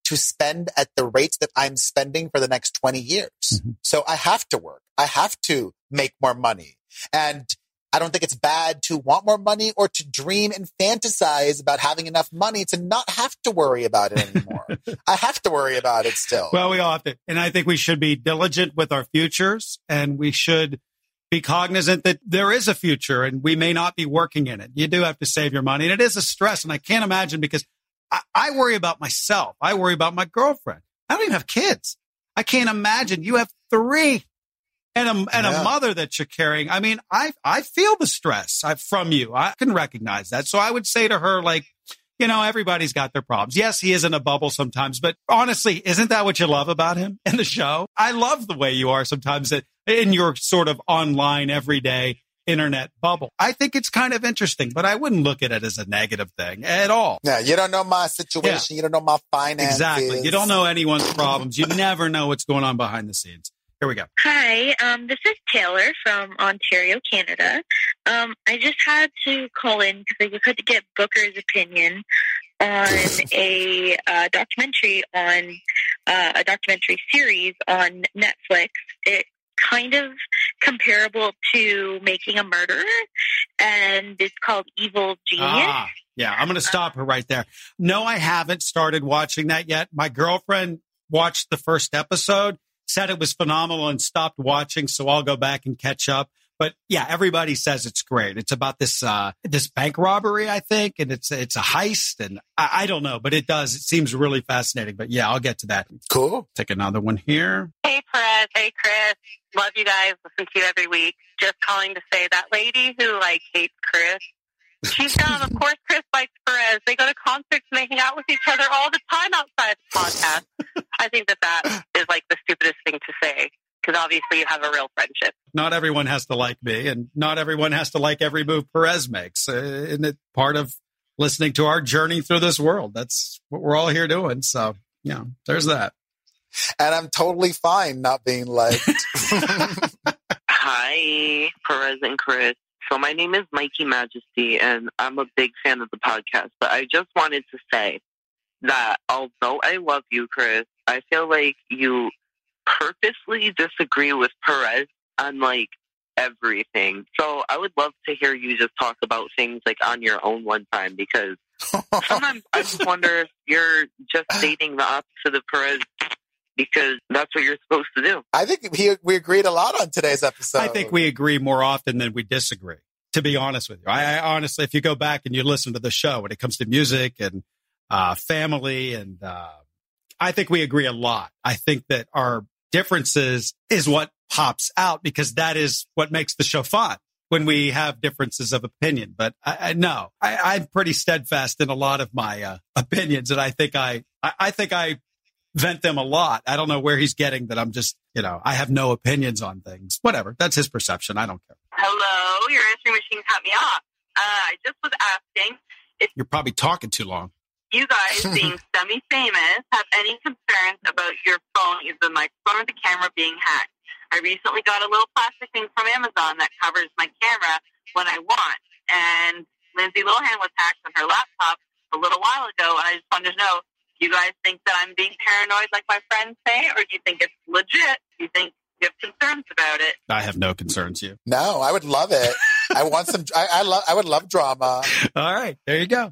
to spend at the rates that I'm spending for the next 20 years. Mm-hmm. So I have to work. I have to make more money. And I don't think it's bad to want more money or to dream and fantasize about having enough money to not have to worry about it anymore. I have to worry about it still. Well, we all have to. And I think we should be diligent with our futures, and we should be cognizant that there is a future and we may not be working in it. You do have to save your money. And it is a stress. And I can't imagine, because I worry about myself. I worry about my girlfriend. I don't even have kids. I can't imagine. You have 3. And a mother that you're carrying. I mean, I feel the stress from you. I can recognize that. So I would say to her, like, you know, everybody's got their problems. Yes, he is in a bubble sometimes, but honestly, isn't that what you love about him in the show? I love the way you are sometimes in your sort of online, everyday internet bubble. I think it's kind of interesting, but I wouldn't look at it as a negative thing at all. Yeah, you don't know my situation. Yeah. You don't know my finances. Exactly. You don't know anyone's problems. You never know what's going on behind the scenes. Here we go. Hi, this is Taylor from Ontario, Canada. I just had to call in because I just had to get Booker's opinion on a documentary series on Netflix. It's kind of comparable to Making a Murderer, and it's called Evil Genius. Yeah, I'm going to stop her right there. No, I haven't started watching that yet. My girlfriend watched the first episode, said it was phenomenal, and stopped watching, so I'll go back and catch up. But yeah, everybody says it's great. It's about this bank robbery, I think, and it's a heist, and I don't know, but it seems really fascinating. But yeah, I'll get to that. Cool. Take another one here. Hey, Perez. Hey, Chris. Love you guys. Listen to you every week. Just calling to say that lady who hates Chris, she's dumb. Of course, Chris likes Perez. They go to concerts and they hang out with each other all the time outside the podcast. I think that is the stupidest thing to say, because obviously you have a real friendship. Not everyone has to like me, and not everyone has to like every move Perez makes. Isn't it part of listening to our journey through this world? That's what we're all here doing. So, yeah, there's that. And I'm totally fine not being liked. Hi, Perez and Chris. So my name is Mikey Majesty, and I'm a big fan of the podcast. But I just wanted to say that although I love you, Chris, I feel like you purposely disagree with Perez on everything. So I would love to hear you just talk about things on your own one time, because sometimes I just wonder if you're just dating the opposite of Perez, because that's what you're supposed to do. I think we agreed a lot on today's episode. I think we agree more often than we disagree, to be honest with you. I honestly, if you go back and you listen to the show when it comes to music and family, and I think we agree a lot. I think that our differences is what pops out, because that is what makes the show fun, when we have differences of opinion. But I'm pretty steadfast in a lot of my opinions, and I think I vent them a lot. I don't know where he's getting that. I'm just, I have no opinions on things. Whatever. That's his perception. I don't care. Hello, your answering machine cut me off. I just was asking if you're probably talking too long. You guys, being semi-famous, have any concerns about your phone, either the microphone or the camera, being hacked? I recently got a little plastic thing from Amazon that covers my camera when I want. And Lindsay Lohan was hacked on her laptop a little while ago, and I just wanted to know, do you guys think that I'm being paranoid like my friends say, or do you think it's legit? Do you think you have concerns about it? I have no concerns, you. No, I would love it. I want some. I would love drama. All right, there you go.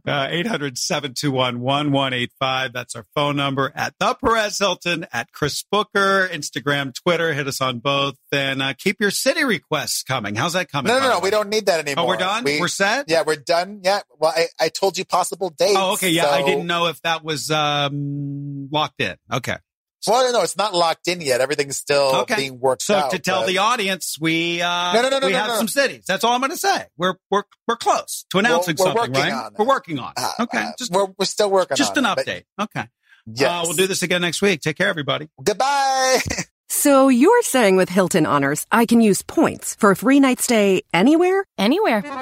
800-721-1185. That's our phone number. At the Perez Hilton, at Chris Booker, Instagram, Twitter. Hit us on both. And keep your city requests coming. How's that coming? No. We don't need that anymore. Oh, we're done? We're set? Yeah, we're done. Yeah. Well, I told you possible dates. Oh, okay. Yeah, so I didn't know if that was locked in. Okay. Well, no, it's not locked in yet. Everything's still being worked out. So to tell the audience, we have some cities. That's all I'm going to say. We're close to announcing something, right? We're working on it. Okay. We're still working on it. Just an update. Okay. Yes. We'll do this again next week. Take care, everybody. Goodbye. So you're saying with Hilton Honors, I can use points for a free night stay anywhere? Anywhere.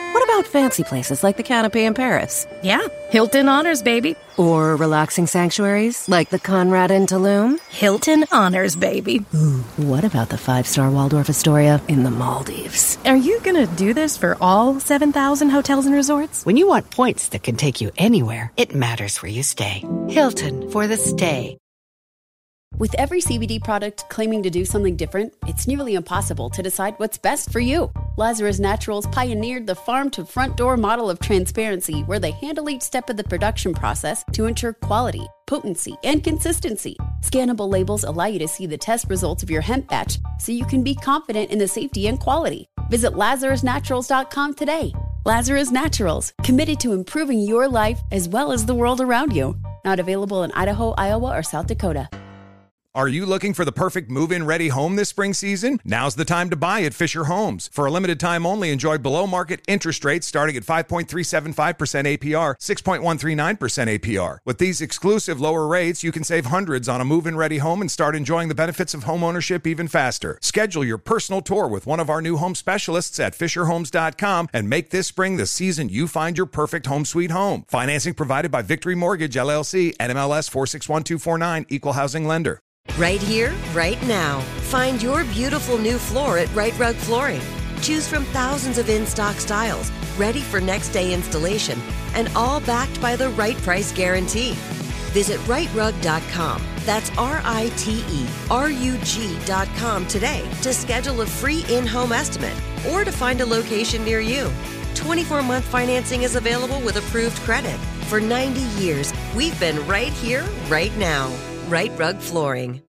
What about fancy places like the Canopy in Paris? Yeah, Hilton Honors, baby. Or relaxing sanctuaries like the Conrad in Tulum? Hilton Honors, baby. Ooh, what about the 5-star Waldorf Astoria in the Maldives? Are you gonna do this for all 7,000 hotels and resorts? When you want points that can take you anywhere, it matters where you stay. Hilton for the stay. With every CBD product claiming to do something different, it's nearly impossible to decide what's best for you. Lazarus Naturals pioneered the farm-to-front-door model of transparency, where they handle each step of the production process to ensure quality, potency, and consistency. Scannable labels allow you to see the test results of your hemp batch, so you can be confident in the safety and quality. Visit LazarusNaturals.com today. Lazarus Naturals, committed to improving your life as well as the world around you. Not available in Idaho, Iowa, or South Dakota. Are you looking for the perfect move-in ready home this spring season? Now's the time to buy at Fisher Homes. For a limited time only, enjoy below-market interest rates starting at 5.375% APR, 6.139% APR. With these exclusive lower rates, you can save hundreds on a move-in ready home and start enjoying the benefits of homeownership even faster. Schedule your personal tour with one of our new home specialists at FisherHomes.com and make this spring the season you find your perfect home sweet home. Financing provided by Victory Mortgage, LLC, NMLS 461249, Equal Housing Lender. Right here, right now. Find your beautiful new floor at Right Rug Flooring. Choose from thousands of in-stock styles, ready for next day installation, and all backed by the right price guarantee. Visit rightrug.com. That's RITERUG.com today to schedule a free in-home estimate or to find a location near you. 24-month financing is available with approved credit. For 90 years, we've been right here, right now. Right Rug Flooring.